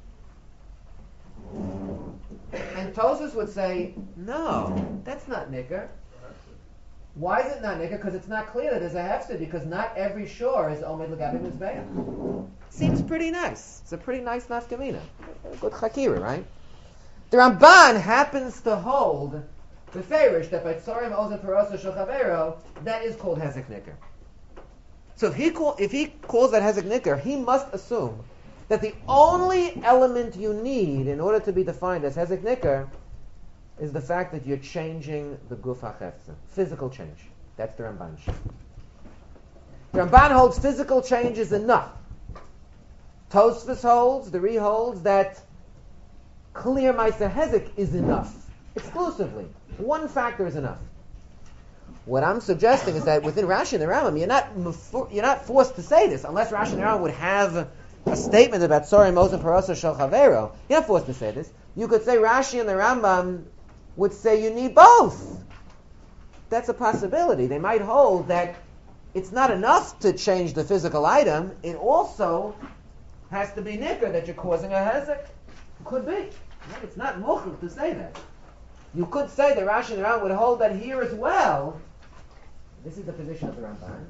A: And Tosfos would say, no, that's not Nikr. Why is it not Nikr? Because it's not clear that there's a hefsed, because not every shore is Omed L'Gabe Mizbeach. Seems pretty nice. It's a pretty nice nafkamina. Good chakira, right? The Ramban happens to hold the Ferish that by Tzorim Ozen Parosa Shel Chavero, that is called Hezek Nikr. So if he, call, if he calls that Hezek Nikr, he must assume that the only element you need in order to be defined as Hezek Nikr is the fact that you're changing the Guf HaChefza. Physical change. That's the Ramban. The Ramban holds physical change is enough. Tosfos holds, the Re holds, that clear Maisa Hezek is enough. Exclusively. One factor is enough. What I'm suggesting is that within Rashi and the Rambam, you're not you're not forced to say this, unless Rashi and the Rambam would have a statement about Tzorim Ozen Parosa Shel Chavero. You're not forced to say this. You could say Rashi and the Rambam would say you need both. That's a possibility. They might hold that it's not enough to change the physical item, it also has to be Nikr, that you're causing a Hezek. Could be. It's not muchel to say that. You could say that Rashi and the Rambam would hold that here as well. This is the position of the Ramban.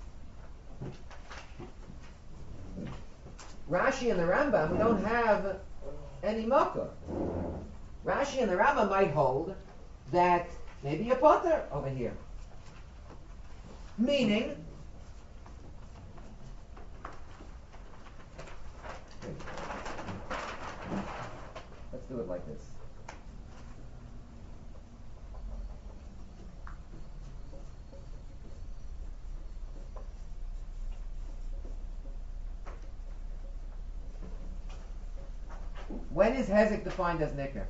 A: Rashi and the Rambam, we don't have any makor. Rashi and the Rambam might hold that maybe a potter over here. Meaning, let's do it like this. When is Hezek defined as Nikr?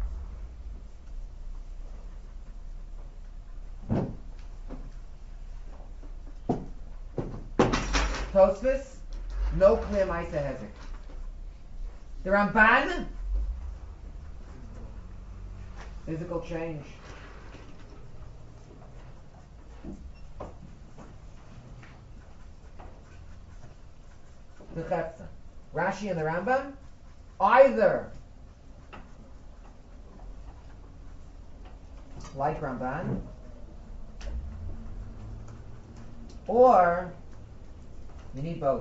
A: Tosfos, no clear Maisa Hezek. The Ramban, physical change. The Chefza. Rashi and the Rambam, either like Ramban, or you need both.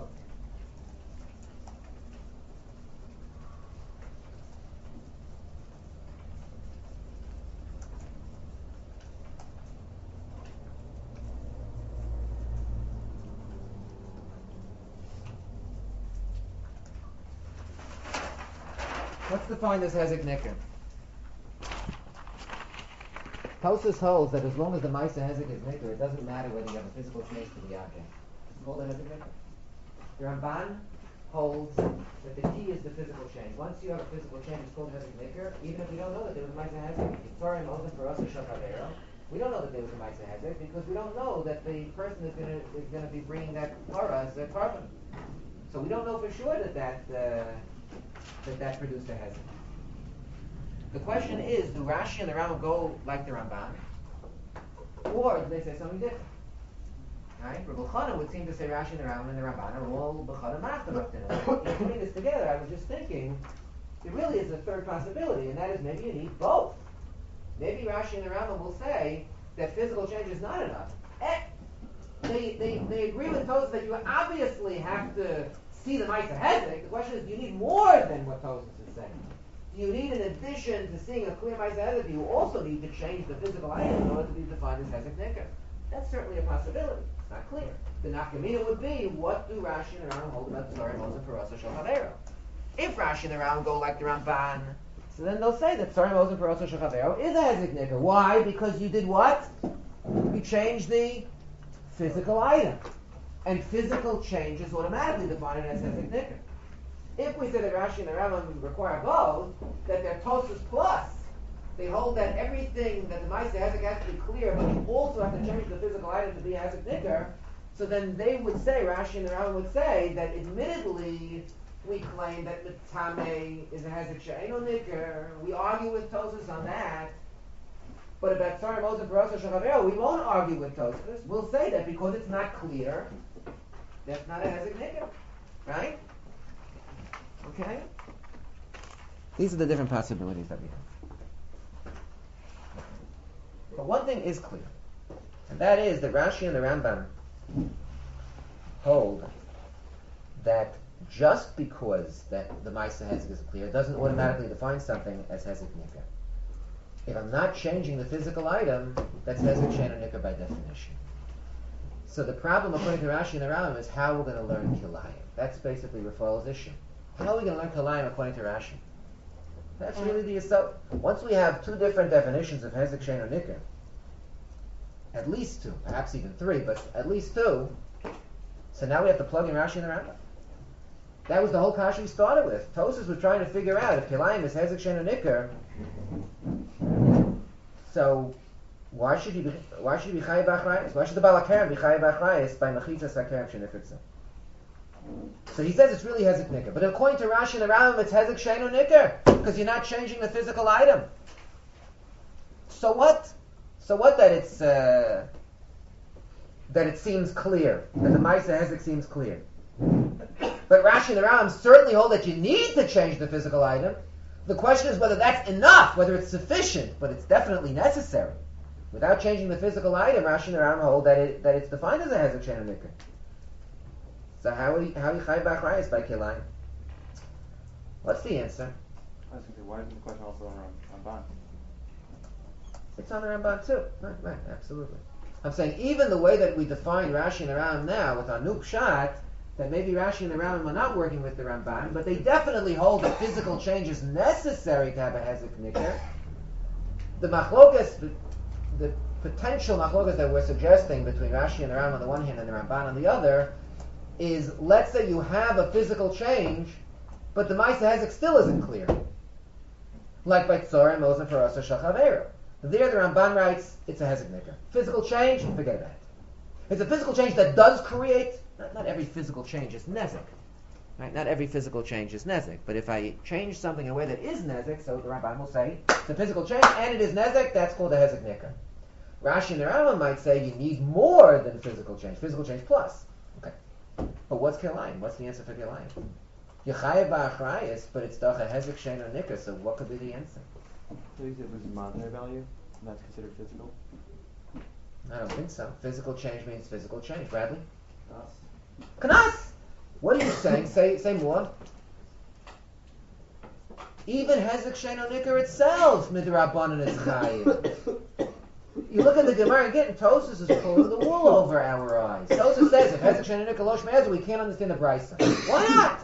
A: What's defined as Hezek Nikr? Tosfos holds that as long as the Maisa Hezek is Nikr, it doesn't matter whether you have a physical change to the object. It's called a Hezek Nikr. The Ramban holds that the key is the physical change. Once you have a physical change, it's called Hezek Nikr, even if we don't know that there was a Maisa Hezek. Tzorim Ozen Parosa Shel Chavero, we don't know that there was a Maisa Hezek because we don't know that the person is going to is going to be bringing that para as a carbon. So we don't know for sure that that uh, that that produced a Hezek. The question is, do Rashi and the Rambam go like the Ramban, or do they say something different? Right? Rabbi Chana would seem to say Rashi and the Rambam and the Ramban are all b'chana machtam. In putting this together, I was just thinking, there really is a third possibility, and that is maybe you need both. Maybe Rashi and the Rambam will say that physical change is not enough. Eh, they, they, they agree with Tosfos that you obviously have to see the Maisa Hezek. The question is, do you need more than what Tosfos is saying? you need, in addition to seeing a clear Maisa Hezek, you also need to change the physical item in order to be defined as Hezek Nicker. That's certainly a possibility. It's not clear. The Nafkamina would be, what do Rashi and the Rambam hold about Tzara Moshe Parasa Shel Chavero? If Rashi and the Rambam go like the Ramban, so then they'll say that Tzara Moshe Parasa Shel Chavero is a Hezek Nicker. Why? Because you did what? You changed the physical item. And physical change is automatically defined as Hezek Nicker. If we say that Rashi and the Rambam require both, that they're Tosfos plus, they hold that everything that the Maisa Hezek has to be clear, but you also have to change the physical item to be a Hezek Nicker, so then they would say, Rashi and the Rambam would say, that admittedly we claim that Mitame is a Hezek She'eno Nicker, we argue with Tosfos on that, but about Tzara Moshe Parasa Shel Chavero, we won't argue with Tosfos. We'll say that because it's not clear, that's not a Hezek Nicker, right? Okay? These are the different possibilities that we have. But one thing is clear, and that is that Rashi and the Rambam hold that just because that the Maisa Hezek is clear doesn't automatically define something as Hezek Nicker. If I'm not changing the physical item, that's Hezek She'eno Nicker by definition. So the problem, according to Rashi and the Rambam, is how we're going to learn Kilayim. That's basically Rafal's issue. How are we going to learn Kilayim according to Rashi? That's really the so. Once we have two different definitions of Hezek She'eno Nicker, at least two, perhaps even three, but at least two, so now we have to plug in Rashi and the Rambam. That was the whole kasha we started with. Tosfos was trying to figure out if Kilayim is Hezek She'eno Nicker, so why should he be why should he be Chayav B'Achrayis? Why should the Baal HaKerem be Chayav B'Achrayis by Mechitzas HaKerem She'Nichritza? So he says it's really Hezek Nicker. But according to Rashi and the Rambam, it's Hezek She'eno Nicker, because you're not changing the physical item. So what? So what that it's uh, that it seems clear, that the Maisa Hezek seems clear. But Rashi and the Rambam certainly hold that you need to change the physical item. The question is whether that's enough, whether it's sufficient, but it's definitely necessary. Without changing the physical item, Rashi and the Rambam hold that it, that it's defined as a Hezek She'eno Nicker. So how are you, how are you Chayav B'Achrayis by Kilayim? What's the answer?
B: I was going to say, why isn't the question also on Ramban?
A: It's on the Ramban too. Right, right, absolutely. I'm saying even the way that we define Rashi and the Rambam now with our new pshat, that maybe Rashi and the Rambam are not working with the Ramban, but they definitely hold that physical change is necessary to have a Hezek Nicker. The machlokas, the, the potential machlokas that we're suggesting between Rashi and the Rambam on the one hand and the Ramban on the other, is let's say you have a physical change, but the Maisa Hezek still isn't clear. Like by Tzara Moshe Parasa Shel Chavero. There the Ramban writes, it's a Hezek Nicker. Physical change, forget about it. It's a physical change that does create, not, not every physical change is Nezek. Right? Not every physical change is Nezek. But if I change something in a way that is Nezek, so the Ramban will say, it's a physical change and it is Nezek, that's called a Hezek Nicker. Rashi and the Rambam might say you need more than physical change. Physical change plus. Okay. But what's Kilayim? What's the answer for Kilayim? You're Chayav B'Achrayis, but it's doch a Hezek She'eno Nicker, so what could be the answer?
B: So you said it loses monetary value, and that's considered physical?
A: I don't think so. Physical change means physical change. Bradley?
B: Us?
A: Knas! What are you saying? say say more. Even Hezek She'eno Nicker itself, Midrabanan is Chayav. You look at the Gemara and get Tosfos is pulling the wool over our eyes. Tosfos says if Hezek She'eno Nicker Losh Me'ezer, we can't understand the Brisa. Why not?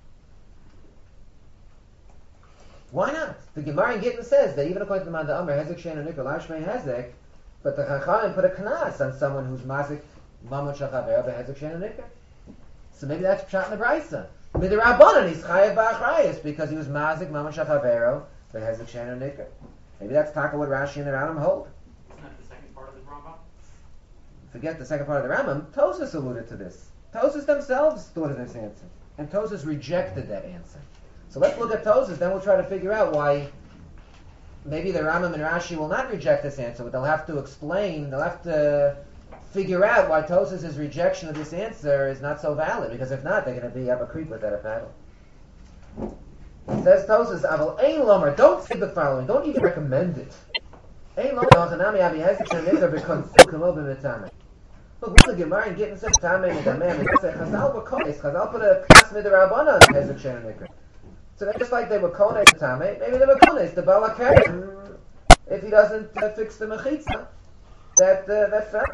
A: Why not? The Gemara in Gittin says that even according to the Manda Amar, Hezek She'eno Nicker Losh Me'ezer, but the Chachamim put a knas on someone who's mazik mamon shel chavero b'hezek she'eno nicker. So maybe that's pshat in the Brisa. Midrabanan he's chayav b'achrayis because he was mazik mamon shel chavero b'hezek she'eno nicker. Maybe that's taka what Rashi and the Rambam hold.
C: Isn't that the second part of the Rambam?
A: Forget the second part of the Rambam. Tosfos alluded to this. Tosfos themselves thought of this answer, and Tosfos rejected that answer. So let's look at Tosfos, then we'll try to figure out why. Maybe the Rambam and Rashi will not reject this answer, but they'll have to explain, they'll have to figure out why Tosfos' rejection of this answer is not so valid, because if not, they're going to be up a creek without a paddle. It says Tosfos, Aval Ein Lomer, don't say the following, don't even recommend it. Ein Lomer, Yochanami Avi Hezek She'eno because Kamo b'Mitame. Look, what the Gemara and Gittin says, Tamei Midameh, and it says, Chazal b'Kois, Chazal put a Knas Midrabanan on Hezek She'eno Nicker. So just like they were kones the Tame, maybe they were kones the Balakarim if he doesn't uh, fix the Mechitza that uh, that fell.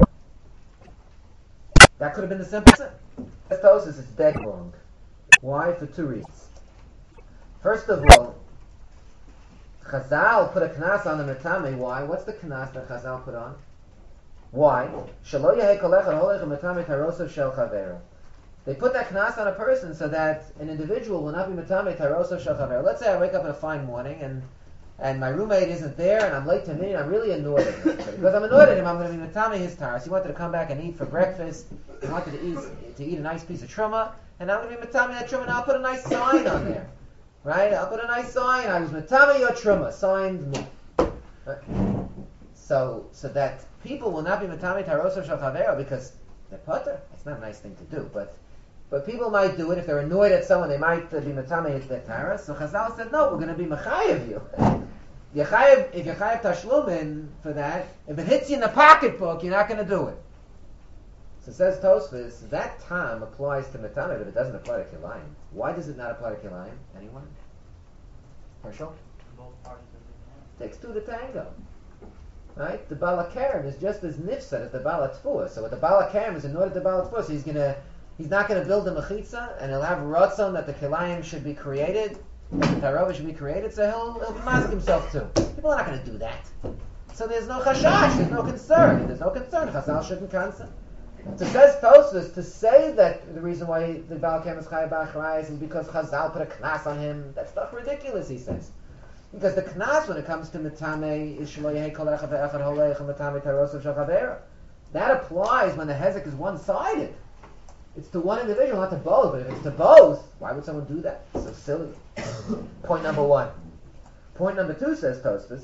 A: That could have been the simple answer. Tosis is dead wrong. Why? For two reasons. First of all, Chazal put a knas on the Metame. Why? What's the knas that Chazal put on? Why? Shelo yehei kol echad holech u'metame tarosav shel chavero. They put that knas on a person so that an individual will not be metame tarosav shel chavero. Let's say I wake up in a fine morning and and my roommate isn't there and I'm late to meet and I'm really annoyed at him. Because I'm annoyed at him, I'm going to be metame his taros. He wanted to come back and eat for breakfast. He wanted to eat to eat a nice piece of truma, and I'm going to be metame that truma. And I'll put a nice sign on there, right? I'll put a nice sign. I was metame your truma, signed me. Right? So, so that people will not be metame tarosav shel chavero because they're putter. It's not a nice thing to do, but but people might do it if they're annoyed at someone. They might uh, be metame their taros. So Chazal said, no, we're going to be mechayev you. Yechayev, if you're chayev tashlumin for that, if it hits you in the pocketbook, you're not going to do it. So says Tosfos, that time applies to metame, but it doesn't apply to kilayim. Why does it not apply to kilayim? Anyone? Herschel?
D: Both parties of the
A: Takes two to tango. Right? The Balakarim is just as nifsad as the Balatfua. So with the Balakarim is annoyed at the Balatfua, so he's gonna he's not gonna build the Mechitza, and he'll have Ratzon that the Kilayim should be created, that the Tarova should be created, so he'll he'll mask himself too. People are not gonna do that. So there's no chashash, there's no concern. If there's no concern, Chazal shouldn't cancel. So says Tosfos, to say that the reason why the Balakarim is Chayav B'Achrayis is because Chazal put a knas on him, that's not ridiculous, he says. Because the knas, when it comes to metame, is shelo yehei kol echad ve'echad holech metame tarosav shel chavero. That applies when the hezek is one-sided. It's to one individual, not to both. But if it's to both, why would someone do that? It's so silly. Point number one. Point number two, says Tosfos.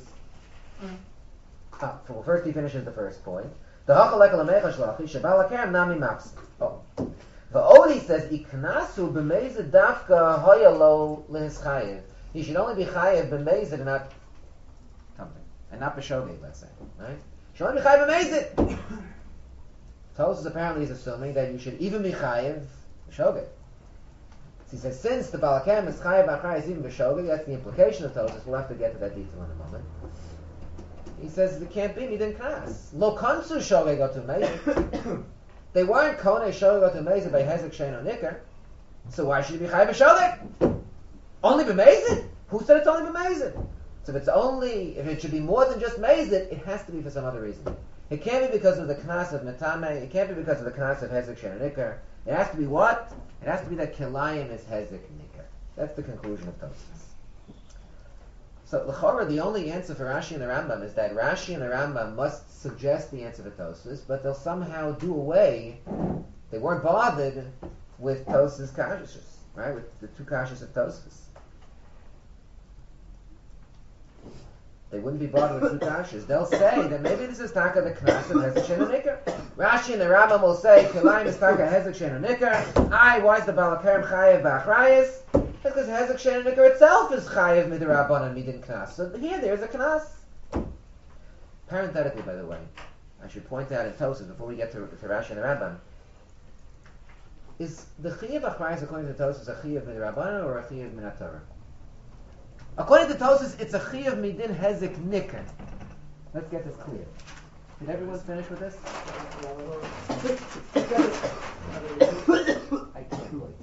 A: Ah, well, first he finishes the first point. The hachalek alamecha shlachi shebalakam nami maps. Oh, va'od he says iknasu b'mezid dafka hoyalo lehischayev. He should only be chayev b'mezid and not something, and not b'shogeg, let's say, right? He should only be chayev b'mezid. Tosfos apparently is assuming that you should even be chayev b'shogeg. So he says, since the balakam is chayev b'achrayis even b'shogeg, that's the implication of Tosfos. We'll have to get to that detail in a moment. He says it can't be midin knas. Lo kansu shogeg otu mezid. They weren't konei shogeg otu mezid by hezek shein or nikar. So why should he be chayev b'shogeg? Only b'mezid? Who said it's only b'mezid? So if it's only, if it should be more than just mezid, it has to be for some other reason. It can't be because of the knas of metame. It can't be because of the knas of hezek shein or nikar. It has to be what? It has to be that kilayim is hezek nikar. That's the conclusion of Tosfos. So l'chora, the only answer for Rashi and the Rambam is that Rashi and the Rambam must suggest the answer for Tosfos, but they'll somehow do away. They weren't bothered with Tosfos' kashas, right? With the two kashas of Tosfos. They wouldn't be bothered with two kashas. They'll say that maybe this is taka the knas of hezek shein or nikar. Rashi and the Rambam will say kilayim is taka hezek shein or nikar. I, why is the balakarim chayev b'achrayis? That's because hezek shein or nikar itself is chayev midrabanan midin knas. So here, there's a knas. Parenthetically, by the way, I should point out in Tosfos before we get to, to Rashi and the Rambam. Is the chayev b'achrayis according to Tosfos a chayev midrabanan or a chayev min haTorah? According to Tosfos, it's a chayev midin hezek nikar. Let's get this clear. Did everyone finish with this? I can't wait.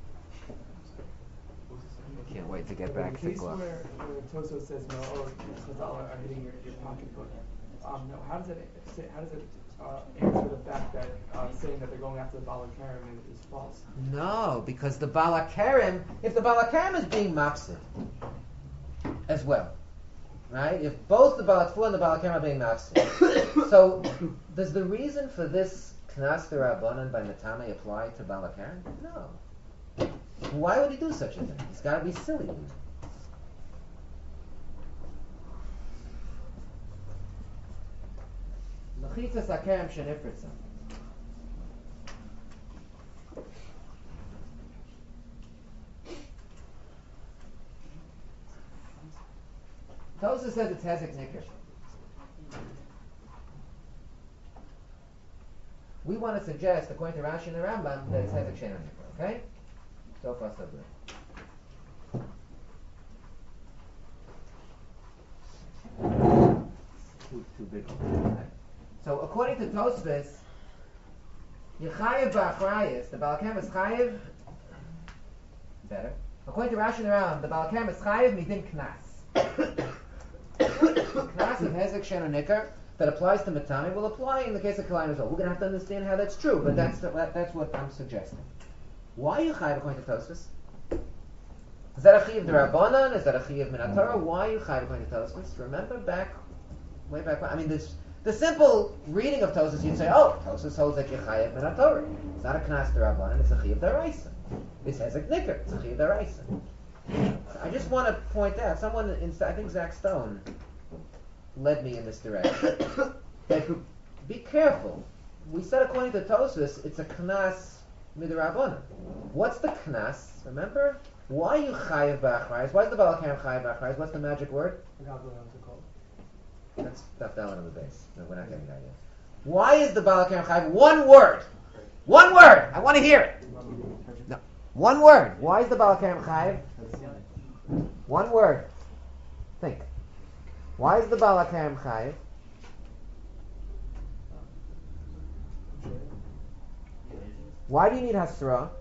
A: I can't wait to get back to
E: the case
A: Glock.
E: where, where Tosfos says no, oh, Chazal are hitting your, your pocketbook. Um, no, how does it say, how does it uh, answer the fact that uh, saying that they're going after the Balakarim is false?
A: No, because the balakarim, if the balakarim is being mafsid as well, right? If both the balatfu and the balakarim are being mafsid, so does the reason for this knas d'Rabbanan by metame apply to balakarim? No. Why would he do such a thing? He's got to be silly. L'chitza sakerem shenifritza. Tosfos says it's hezek nikar. We want to suggest, according to Rashi and the Rambam, that it's hezek shein or nikar. Okay? So far, so good. too big. Right? So according to Tosfos, Yechayev ba'achrayis, the Baal Kama is chayev, better. According to Rashi and Ram, the Baal Kama is chayev midin knas. Knas of hezek shen or nikar that applies to matami will apply in the case of kalayim as well. We're going to have to understand how that's true, but that's the, that's what I'm suggesting. Why are you chayev according to Tosfos? Is that a chiyav d'Rabbanan? Is that a chiyav min haTorah? Why are you chayev according to Tosfos? Remember back, way back. I mean, this the simple reading of Tosfos, you'd say, oh, Tosfos holds that you're chayev min haTorah. It's not a knas d'Rabbanan. It's a chiyav d'Oraisa. It's hezek nikar. It's a chiyav d'Oraisa. I just want to point out, someone in, I think Zach Stone led me in this direction. That be careful. We said according to Tosfos, it's a knas midrabanan. What's the knas? Remember? Why are you chayev b'achrayis? Why is the Baal Kama chayev b'achrayis? What's the magic word? That's stuff down on the base. No, we're not getting that yet. Why is the Baal Kama chayev? One word. One word. I want to hear it. No. One word. Why is the Baal Kama chayev? One word. Think. Why is the Baal Kama chayev? Why do you need hasra?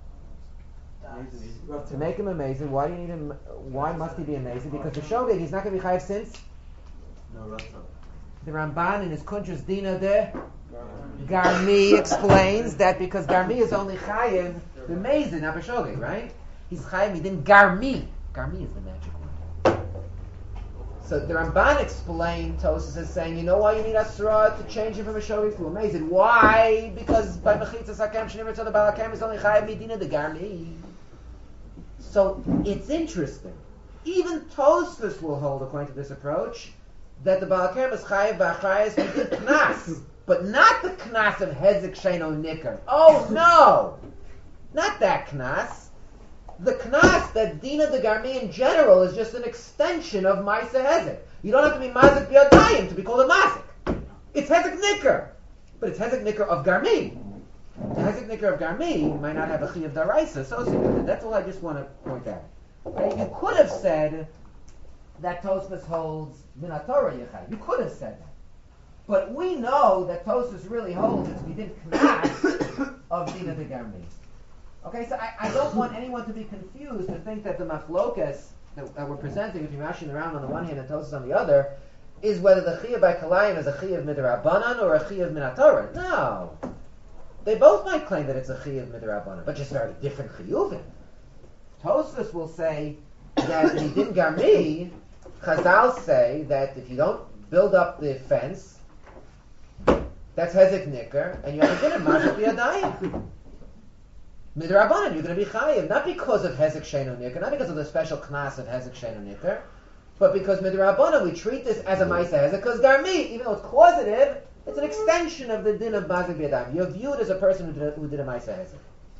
A: To make him amazing. Why do you need him? Why must he be amazing? Because the shogeg, he's not going to be chayev since. No, the Ramban in his Kuntres Dina de Garmi explains that because Garmi is only chayev the amazing, not b'shogeg, right? He's chayev midin Garmi. Garmi is the magic word. So the Ramban explained, Tosfos is saying, you know why you need Asra to change him from a shogeg to amazing? Why? Because by Mechitzas HaKam Sheniver to the Baal Kama is only chayev midina de Garmi. So it's interesting. Even Tosfos will hold, according to this approach, that the Baal Kama is chayev b'achrayis midin knas, but not the knas of hezek sheino nikar. Oh no, not that knas. The knas that Dina de Garmi in general is just an extension of Maisa Hezek. You don't have to be Mazik B'yadayim to be called a Mazik. It's Hezek Nikar, but it's Hezek Nikar of Garmi. The Hezek Nikar of Garmi might not have a Chiyav Daraisa associated with it. That's all I just want to point out. Okay? You could have said that Tosfos holds Min HaTorah Yechai. You could have said that. But we know that Tosfos really holds it's Midin Knas of Dina de Garmi. Okay, so I, I don't want anyone to be confused to think that the machlokas that, that we're presenting between Rashi and the Ram on the one hand and Tosfos on the other is whether the chiyuv by kalayim is a chiyuv midrabanan or a chiyuv min haTorah. No, they both might claim that it's a chiyuv midrabanan, but just very different chiyuvim. Tosfos will say that in Din Garmi, Chazal say that if you don't build up the fence, that's hezek nikar, and you have to get a mashal b'yadayim. Midrabanan, you're going to be chayiv, not because of hezek sheinu nikar, not because of the special class of hezek sheinu nikar, but because midrabanan, we treat this as a ma'aseh hezek, because garmi, even though it's causative, it's an extension of the din of bazik b'yadayim. You're viewed as a person who did, who did a ma'aseh hezek.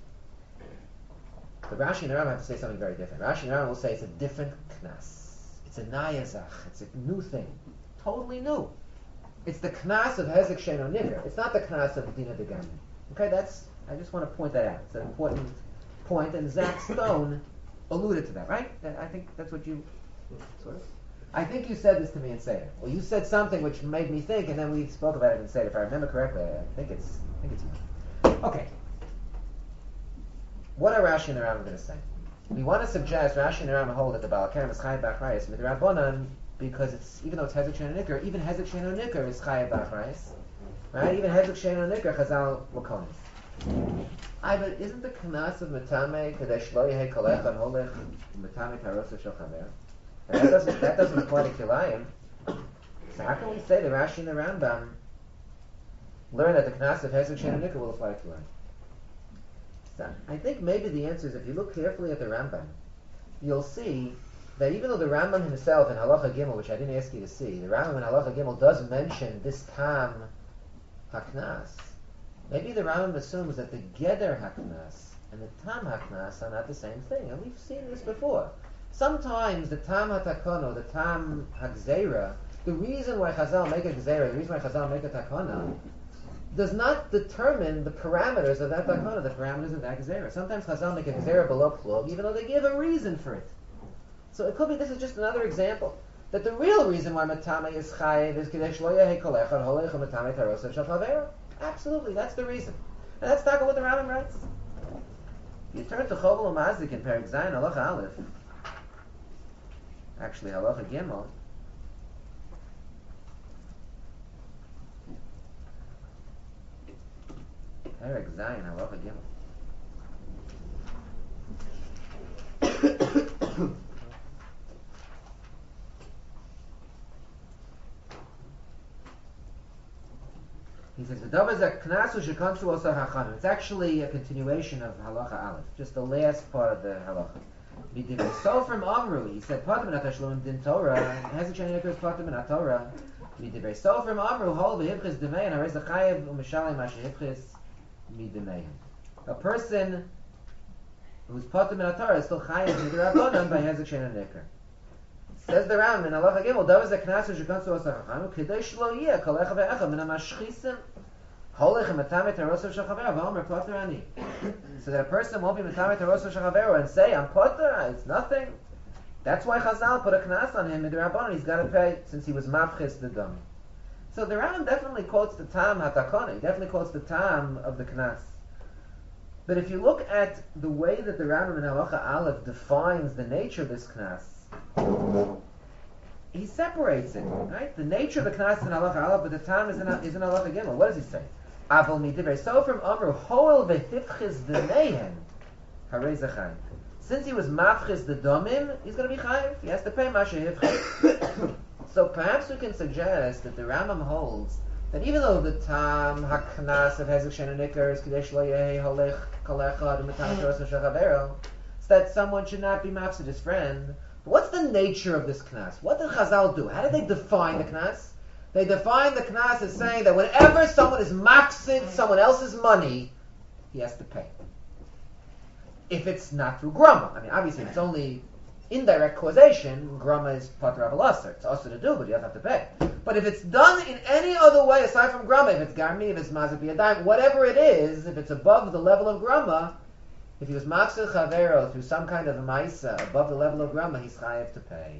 A: But Rashi and Ram have to say something very different. Rashi and Ram will say it's a different knas. It's a nayazach. It's a new thing. Totally new. It's the knas of hezek sheinu nikar. It's not the knas of dina de garmi. Okay, that's, I just want to point that out. It's an important point, and Zach Stone alluded to that, right? I think that's what you sort of. I think you said this to me in Seder. Well, you said something which made me think, and then we spoke about it in Seder. If I remember correctly, I think it's, I think it's you. Okay. What are Rashi and the Rambam going to say? We want to suggest Rashi and the Rambam hold that the Baal Kama is chayav b'achrayis midrabanan because it's, even though it's hezek sheinu nikar, even hezek sheinu nikar is chayav b'achrayis, right? Even hezek sheinu nikar, Chazal lakonis. I but isn't the knas of metame kadesh lo yehei kolecha and holech metame tarosa shel chaver? And that doesn't that doesn't apply to kilayim. So how can we say the Rashi and the Rambam learn that the knas of hezek sheinu nikar will apply to kilayim? So I think maybe the answer is if you look carefully at the Rambam, you'll see that even though the Rambam himself in Halacha Gimel, which I didn't ask you to see, the Rambam in Halacha Gimel does mention this tam haknas. Maybe the Rambam assumes that the Geder Haknas and the Tam Haknas are not the same thing. And we've seen this before. Sometimes the Tam HaTakono, the Tam HaGzeira, the reason why Chazal make a Gzeira, the reason why Chazal make a Takona, does not determine the parameters of that Takona, the parameters of that Gzeira. Sometimes Chazal make a Gzeira below Plug, even though they give a reason for it. So it could be this is just another example. that the real reason why matame is chayiv is kadesh lo yehei kol echad holech matame tarosav shel chavero. Absolutely, that's the reason. And that's not what the Rambam writes. You turn to Chovel U'Mazik in Perek Zayin, Halacha Aleph. Actually, Halacha Gimel. Perek Zayin, Halacha Gimel. He says, it's actually a continuation of Halacha Aleph, just the last part of the Halacha. So from Amru, he said, Patim and Atashluim din Torah, Hezek Sheni Nikos Patim and Torah. So from Amru, Hol v'hibchis d'mein, Harez l'chayev u'mishalem ha'shehibchis mid'mein. A person who's Patim and Torah is still chayev midrabanan by Hezek Sheni Nikos. Says the Ram in Halacha Gimel, "Davar ze knas shekatzu osachachanu kedei shlo yeh kol echad ve'echad min hamashchisim holech metamet harosav shel chaver v'omer poter ani." So that a person won't be metamet harosav shel chaver and say, "I'm poter, it's nothing." That's why Chazal put a knas on him midrabanan. He's got to pay since he was mavchis the dam. So the Ram definitely quotes the tam hatakona. He definitely quotes the tam of the knas. But if you look at the way that the Rambam in Halacha Aleph defines the nature of this knas, he separates it, right? The nature of the knas in Halacha Aleph, but the time is in, is in Halacha Gimel. What does he say? Aval midivrei so from Amru hoel v'hifchiz v'neihen harei zachayim. Since he was mafchiz the domim, he's going to be chayiv. He has to pay masha hifchiz. So perhaps we can suggest that the Rambam holds that even though the tam haknas of Hezek Sheni Nikos is kadesh lo yehei holech kol echad u'matan torah shel chavero, it's that someone should not be mafsid his friend. What's the nature of this knas? What did Chazal do? How did they define the knas? They define the knas as saying that whenever someone is mafsid someone else's money, he has to pay. If it's not through grama. I mean, obviously, it's only indirect causation. Grama is pater avalasar. It's also to do, but you don't have to pay. But if it's done in any other way aside from grama, if it's garmi, if it's mazak biyadayim, whatever it is, if it's above the level of grama, if he was mafsid chavero through some kind of a ma'isa above the level of grama, he's chayav to pay.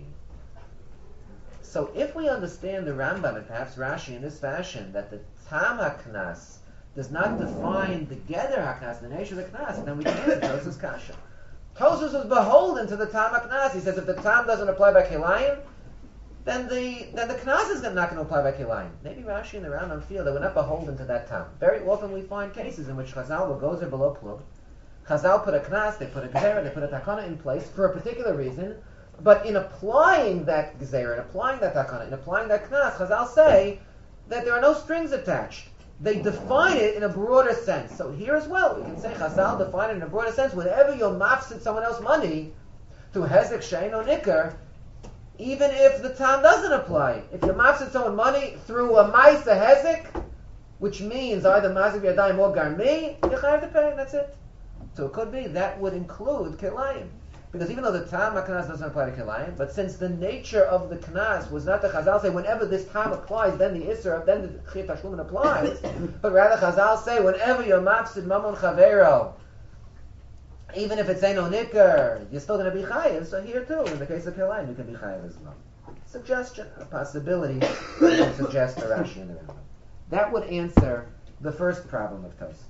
A: So if we understand the Rambam and perhaps Rashi in this fashion, that the tam haknas does not define the geder haknas, the nature of the knas, then we can answer Tosfos kasha. Tosfos was beholden to the tam haknas. He says if the tam doesn't apply by kilayim, then the then the knas is not going to apply by kilayim. Maybe Rashi and the Rambam feel that we're not beholden to that tam. Very often we find cases in which Chazal will goes below plug. Chazal put a knas, they put a gezerah, they put a takana in place for a particular reason, but in applying that gezerah, in applying that takana, in applying that knas, Chazal say that there are no strings attached. They define it in a broader sense. So here as well, we can say Chazal define it in a broader sense. Whenever you're mafsid someone else's money through hezek she'eino nikar, even if the tam doesn't apply, if you're mafsid someone money through a ma'isa hezek, which means either mazik b'yadayim or garmi, you have to pay, and that's it. So it could be that would include kilayim. Because even though the tam haknas doesn't apply to kilayim, but since the nature of the knas was not the Chazal say whenever this tam applies, then the isra, then the chiyuv tashlumin applies, but rather Chazal say whenever you're mafsid mamon chavero, even if it's eino nikar, you're still going to be chayiv. So here too, in the case of kilayim, you can be chayiv as well. Suggestion, a possibility, to suggest the Rashi and the Rambam. That would answer the first problem of Tosfos.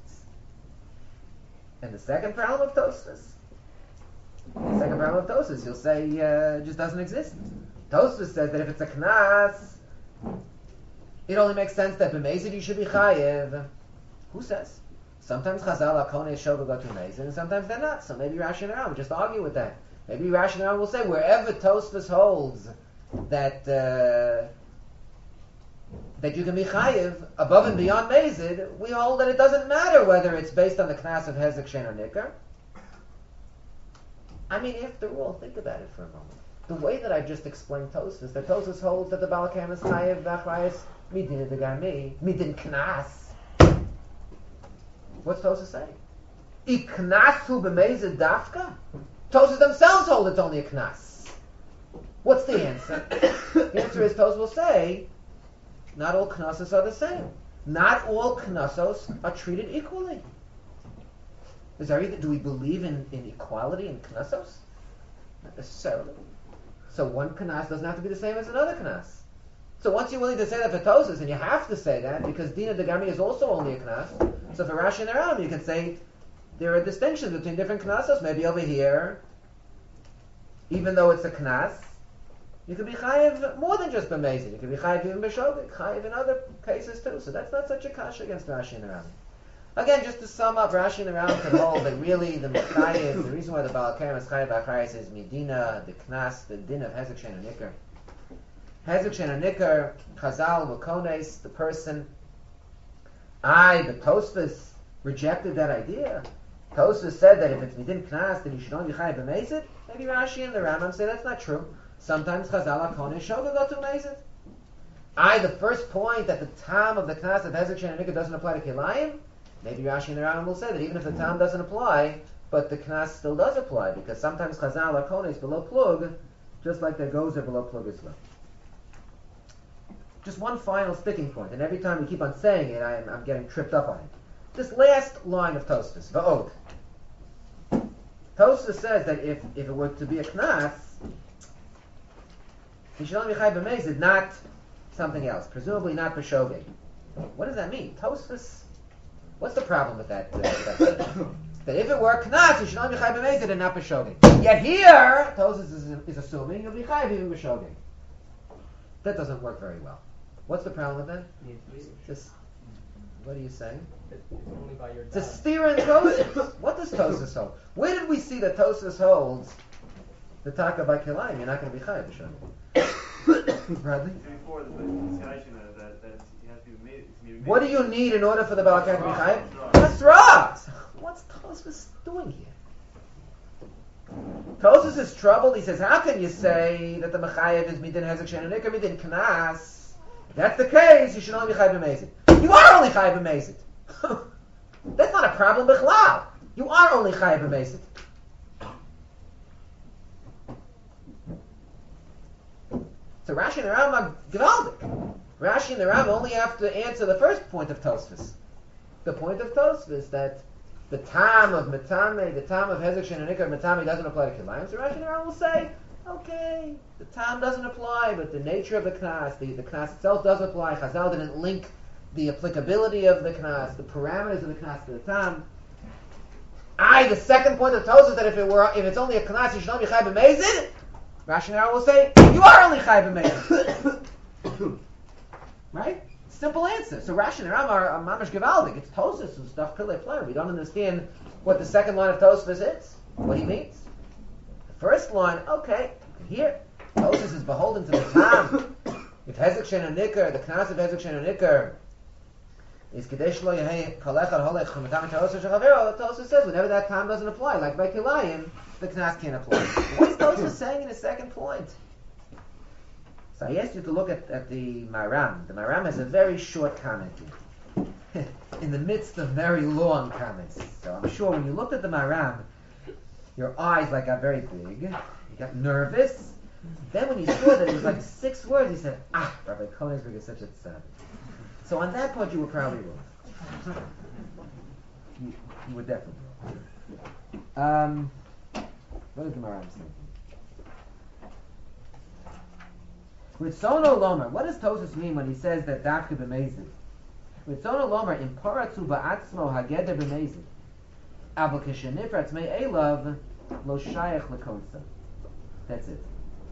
A: And the second problem of Tosfos, the second problem of Tosfos, you'll say uh, it just doesn't exist. Tosfos says that if it's a knas, it only makes sense that b'mezid you should be chayiv. Who says? Sometimes Chazal akone shoga go to mezid, and sometimes they're not. So maybe Rashi and Rambam would just argue with that. Maybe Rashi and Rambam will say wherever Tosfos holds that uh, that you can be chayiv above and beyond mezid, we hold that it doesn't matter whether it's based on the knas of hezek she'eino nikar. I mean, after all, think about it for a moment. The way that I just explained Tosfos, that Tosfos holds that the balakam is chayiv v'achrayis midin degarmi midin knas. What's Tosfos saying? Iknasu b'mezid dafka? Tosfos themselves hold it's only a knas. What's the answer? The answer is Tosfos will say, not all knasos are the same. Not all knasos are treated equally. Is there either, do we believe in, in equality in knasos? Not necessarily. So one knas doesn't have to be the same as another knas. So once you're willing to say that for Tosfos, and you have to say that because Dina Degami is also only a knas. So for Rashi and Aram, you can say there are distinctions between different knasos. Maybe over here, even though it's a knas, you could be chayiv more than just b'mezid. You could be chayiv even b'shogeg, chayiv in other cases too. So that's not such a kasha against Rashi and Aram. Again, just to sum up, Rashi and Aram can hold that really the mechayiv, the reason why the Baal Kerem is chayiv b'achayis is medina, the knas, the din of hezek shein nikar. Hezek shein nikar, chazal v'kones, the person. I, the Tosfos, rejected that idea. Tosfos said that if it's midin knas, then you should only be chayiv b'mezid. Maybe Rashi and the Rambam say that's not true. Sometimes chazal hakones shogeg go to mezid. I, the first point that the tam of the knas of hezek shein nikar doesn't apply to kilayim. Maybe Rashi and the Rambam will say that even if the tam doesn't apply, but the knas still does apply, because sometimes chazal hakone is below plug, just like the gozer below plug as well. Just one final sticking point, and every time we keep on saying it, I'm, I'm getting tripped up on it. This last line of Tosfos, va'od. Tosfos says that if, if it were to be a knas, he should only be chayv b'mezid, not something else, presumably not b'shogeg. What does that mean? Tosfos. What's the problem with that? Uh, that, that if it were knas, you should only be chayv b'mezid and not b'shogeg. Yet here, Tosfos is, is assuming you'll be chayv even b'shogeg. That doesn't work very well. What's the problem with that? Just, what are you saying?
D: It's only by your
A: It's a steer in Tosfos. What does Tosfos hold? Where did we see that Tosfos holds the taka by kilayim? You're not going to be chayv b'shogeg. Bradley?
B: Before the discussion of that, that you have to be made. To be made.
A: What do you need in order for the Baal Kerem to be chayv? That's right. What's Tosfos doing here? Tosfos is troubled. He says, how can you say that the mechayev is midin hezek shein nikar midin knas? If that's the case, you should only be chayv b'mezid. You are only chayv b'mezid. That's not a problem b'chlal. You are only chayv b'mezid. So Rashi and the Rambam are gewaldik. Rashi and the Rambam only have to answer the first point of Tosfos. The point of Tosfos is that the tam of metame, the tam of hezek shein nikar metame doesn't apply to kilayim. So Rashi and the Rambam will say, okay, the tam doesn't apply, but the nature of the knas, the, the knas itself does apply. Chazal didn't link the applicability of the knas, the parameters of the knas to the tam. I, the second point of Tosfos is that if it were, if it's only a knas, you should only be chayv b'mezid. Rashi and the Rambam will say, you are only chayv b'mezid. Right? Simple answer. So Rashi and the Rambam are, are mamash gevaldik. It's Tosfos who's stuff pillay player. We don't understand what the second line of Tosfos is, what he means. The first line, okay, here, Tosfos is beholden to the tam. If hezek shein nikar, the knas of hezek shein nikar is kadesh lo yehei kolechad holech chumatam ta'oser shechavero. Tosfos says whenever that tam doesn't apply, like by kilayim, the knas can't apply. What is Tosfos saying in his second point? So I asked you to look at, at the Maram. The Maram has a very short comment here, in the midst of very long comments. So I'm sure when you looked at the Maram, your eyes like got very big, you got nervous. Then when you saw that it was like six words, you said, ah, Rabbi Koenigsberg is such a tzaddik. So on that point you were probably wrong. You, you were definitely wrong. Um, what does the Maram say? Ritzono Lomer. What does Tosfos mean when he says that Dafka b'mezid? Ritzono Lomer in paratzu ba'atzmo hageder b'mezid. Abel kishenifratz mei elav lo shayach lekonsa. That's it.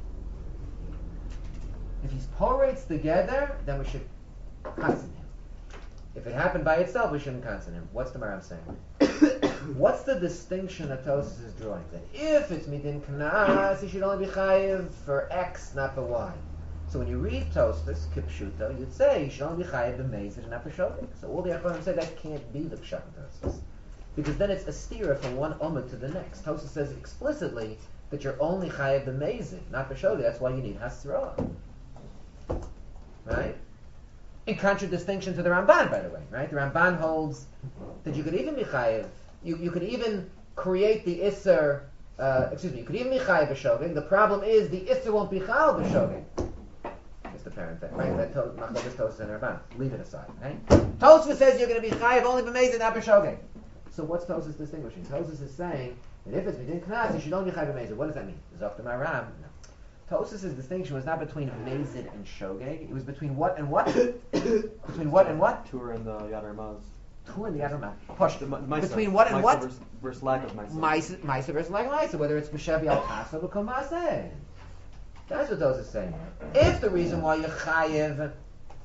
A: If he's porates together, then we should constant him. If it happened by itself, we shouldn't constant him. What's the Maram saying? What's the distinction that Tosfos is drawing? That if it's midin knas, he should only be chayiv for X, not for Y. So when you read Tosfos, kipshuto, you'd say you should only be chayiv b'mezid and not b'shogeg. So all the Achronim say that can't be the pshat in Tosfos, because then it's a steer from one omid to the next. Tosfos says explicitly that you're only chayiv b'mezid, not b'shogeg. That's why you need hasra. Right? In contradistinction to the Ramban, by the way. Right? The Ramban holds that you could even be chayiv. You you could even create the isser. Uh, excuse me. You could even be chayiv b'shogeg. The problem is the isser won't be chayiv b'shogeg. The parent thing, right? That Machlokes Tosfos and Ramban. Leave it aside, right? Tosfos says you're going to be chayiv only b'mezid, not b'shogeg. So what's Tosfos distinguishing? Tosfos is saying that if it's midin knas, you should only be chayiv b'mezid. What does that mean? Zok the Maram. No. Tosfos' distinction was not between Mazid and Shogeg. It was between what and what? Between what and what?
F: Tur and the Yad Ramaz.
A: Tur and the Yad Ramaz. Push.
F: The Maisa.
A: Between what and
F: Maisa
A: what?
F: Versus, versus lack of Maisa.
A: Maisa, Maisa versus lack of Maisa. Whether it's B'Shevi al Tasa or B'Kumase. That's what those are saying. If the reason why you're chayiv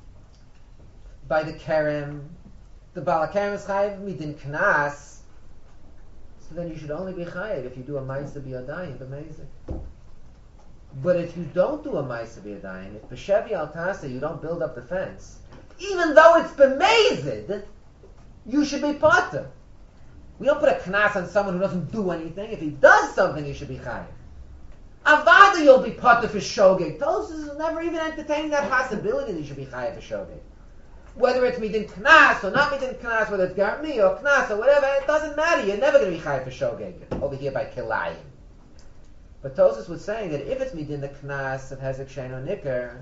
A: by the kerem, the Balakerem is chayiv midin knas, so then you should only be chayiv if you do a Maisa b'yadayim b'mezid. But if you don't do a Maisa b'yadayim, if B'Shevi al Tasa you don't build up the fence, even though it's b'mezid, you should be pater. We don't put a knas on someone who doesn't do anything. If he does something, he should be chayiv. Avada, you'll be pater for shogeg. Those is never even entertaining that possibility that you should be chayiv for shogeg. Whether it's midin knas or not midin knas, whether it's garmi or knas or whatever, it doesn't matter. You're never going to be chayiv for shogeg over here by kilayim. But Tosfos was saying that if it's midin the knas of hezek shein or nicker,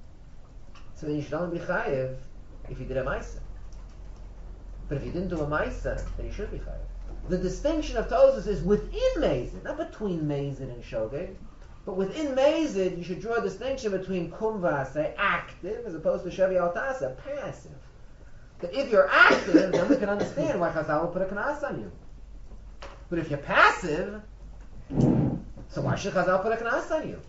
A: so then you should only be chayiv if you did a ma'isa. But if you didn't do a ma'isa, then you should be chayiv. The distinction of Tosfos is within Mazid, not between Mazid and Shogeg, but within Mazid, you should draw a distinction between Kumva, say active, as opposed to Shevi al Tasa, passive. That if you're active, then we can understand why Chazal will put a knas on you. But if you're passive, so why should Chazal put a knas on you?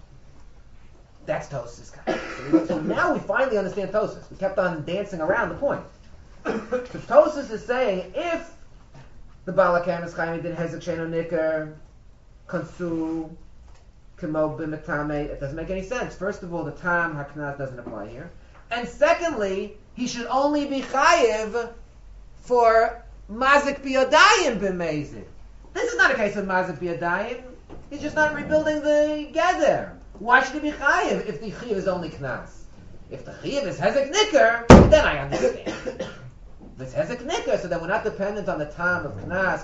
A: That's Tosfos. So, so now we finally understand Tosfos. We kept on dancing around the point. So Tosfos is saying, if the Balakerem is chayiv did hezek shein nicker, konsu, kemo b'metame. It doesn't make any sense. First of all, the tam haknas doesn't apply here, and secondly, he should only be chayiv for mazik b'yadayim b'mezid. This is not a case of mazik b'yadayim. He's just not rebuilding the gather. Why should he be chayiv if the chayiv is only knas? If the chayiv is hezek nicker, then I understand. It's hezek nicker, so that we're not dependent on the time of knas.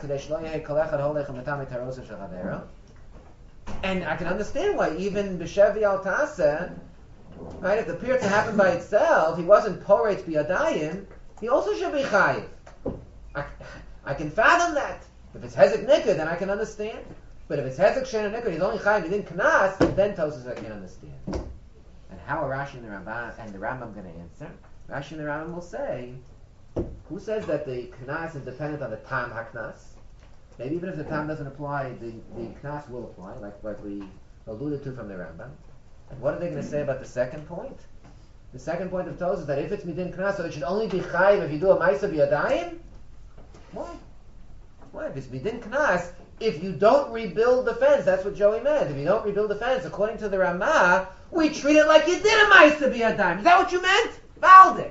A: And I can understand why even b'shevi al tasa, right? If the pirta happened by itself, he wasn't poret b'yadayim. He also should be chayiv. I, I can fathom that. If it's hezek nicker, then I can understand. But if it's hezek shein nicker, he's only chayiv within knas. Then Tosfos I can't understand. And how are Rashi and the Rambam and the Rambam going to answer? Rashi and the Rambam will say, who says that the knas is dependent on the tam haknas? Maybe even if the tam doesn't apply, the, the knas will apply, like, like we alluded to from the Rambam. And what are they going to say about the second point? The second point of Tosfos is that if it's midin knas, so it should only be chayiv if you do a ma'isa b'yadayim? Why? Why? If it's midin knas, if you don't rebuild the fence, that's what Joey meant. If you don't rebuild the fence, according to the Ramah, we treat it like you did a ma'isa b'yadayim. Is that what you meant? Baldik.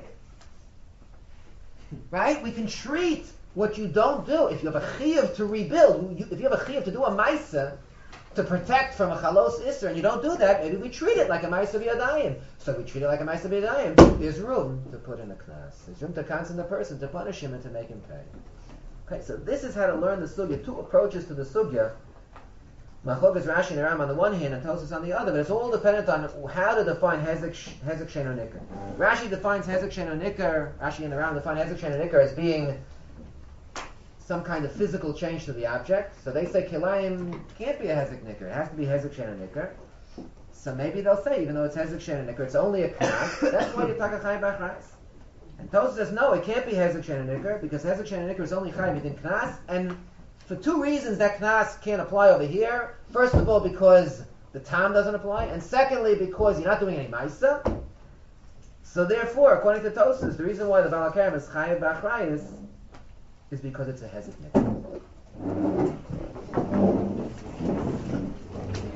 A: Right? We can treat what you don't do. If you have a chiyuv to rebuild, you, if you have a chiyuv to do a ma'isa to protect from a chalos isser, and you don't do that, maybe we treat it like a ma'isa b'yadayim. So we treat it like a ma'isa b'yadayim. There's room to put in a knas. There's room to counsel the person, to punish him, and to make him pay. Okay, so this is how to learn the sugya. Two approaches to the sugya. Machlokas Rashi and Ram on the one hand and Tosfos on the other, but it's all dependent on how to define hezek hezek shein or nicker. Rashi defines hezek shein or nicker. Rashi and the Ram define hezek shein or nicker as being some kind of physical change to the object. So they say kilayim can't be a hezek nicker; it has to be hezek shein or nicker. So maybe they'll say, even though it's hezek shein or nicker, it's only a knas. That's why you talk a chayim b'achrais. And Tosfos says no, it can't be hezek shein or nicker because hezek shein or nicker is only chayim within knas, and for two reasons that knas can't apply over here. First of all, because the tam doesn't apply, and secondly, because you're not doing any ma'isa. So therefore, according to Tosfos, the reason why the Balakerem is chayiv b'achrayis is because it's a hezek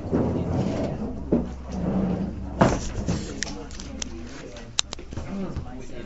A: nicker.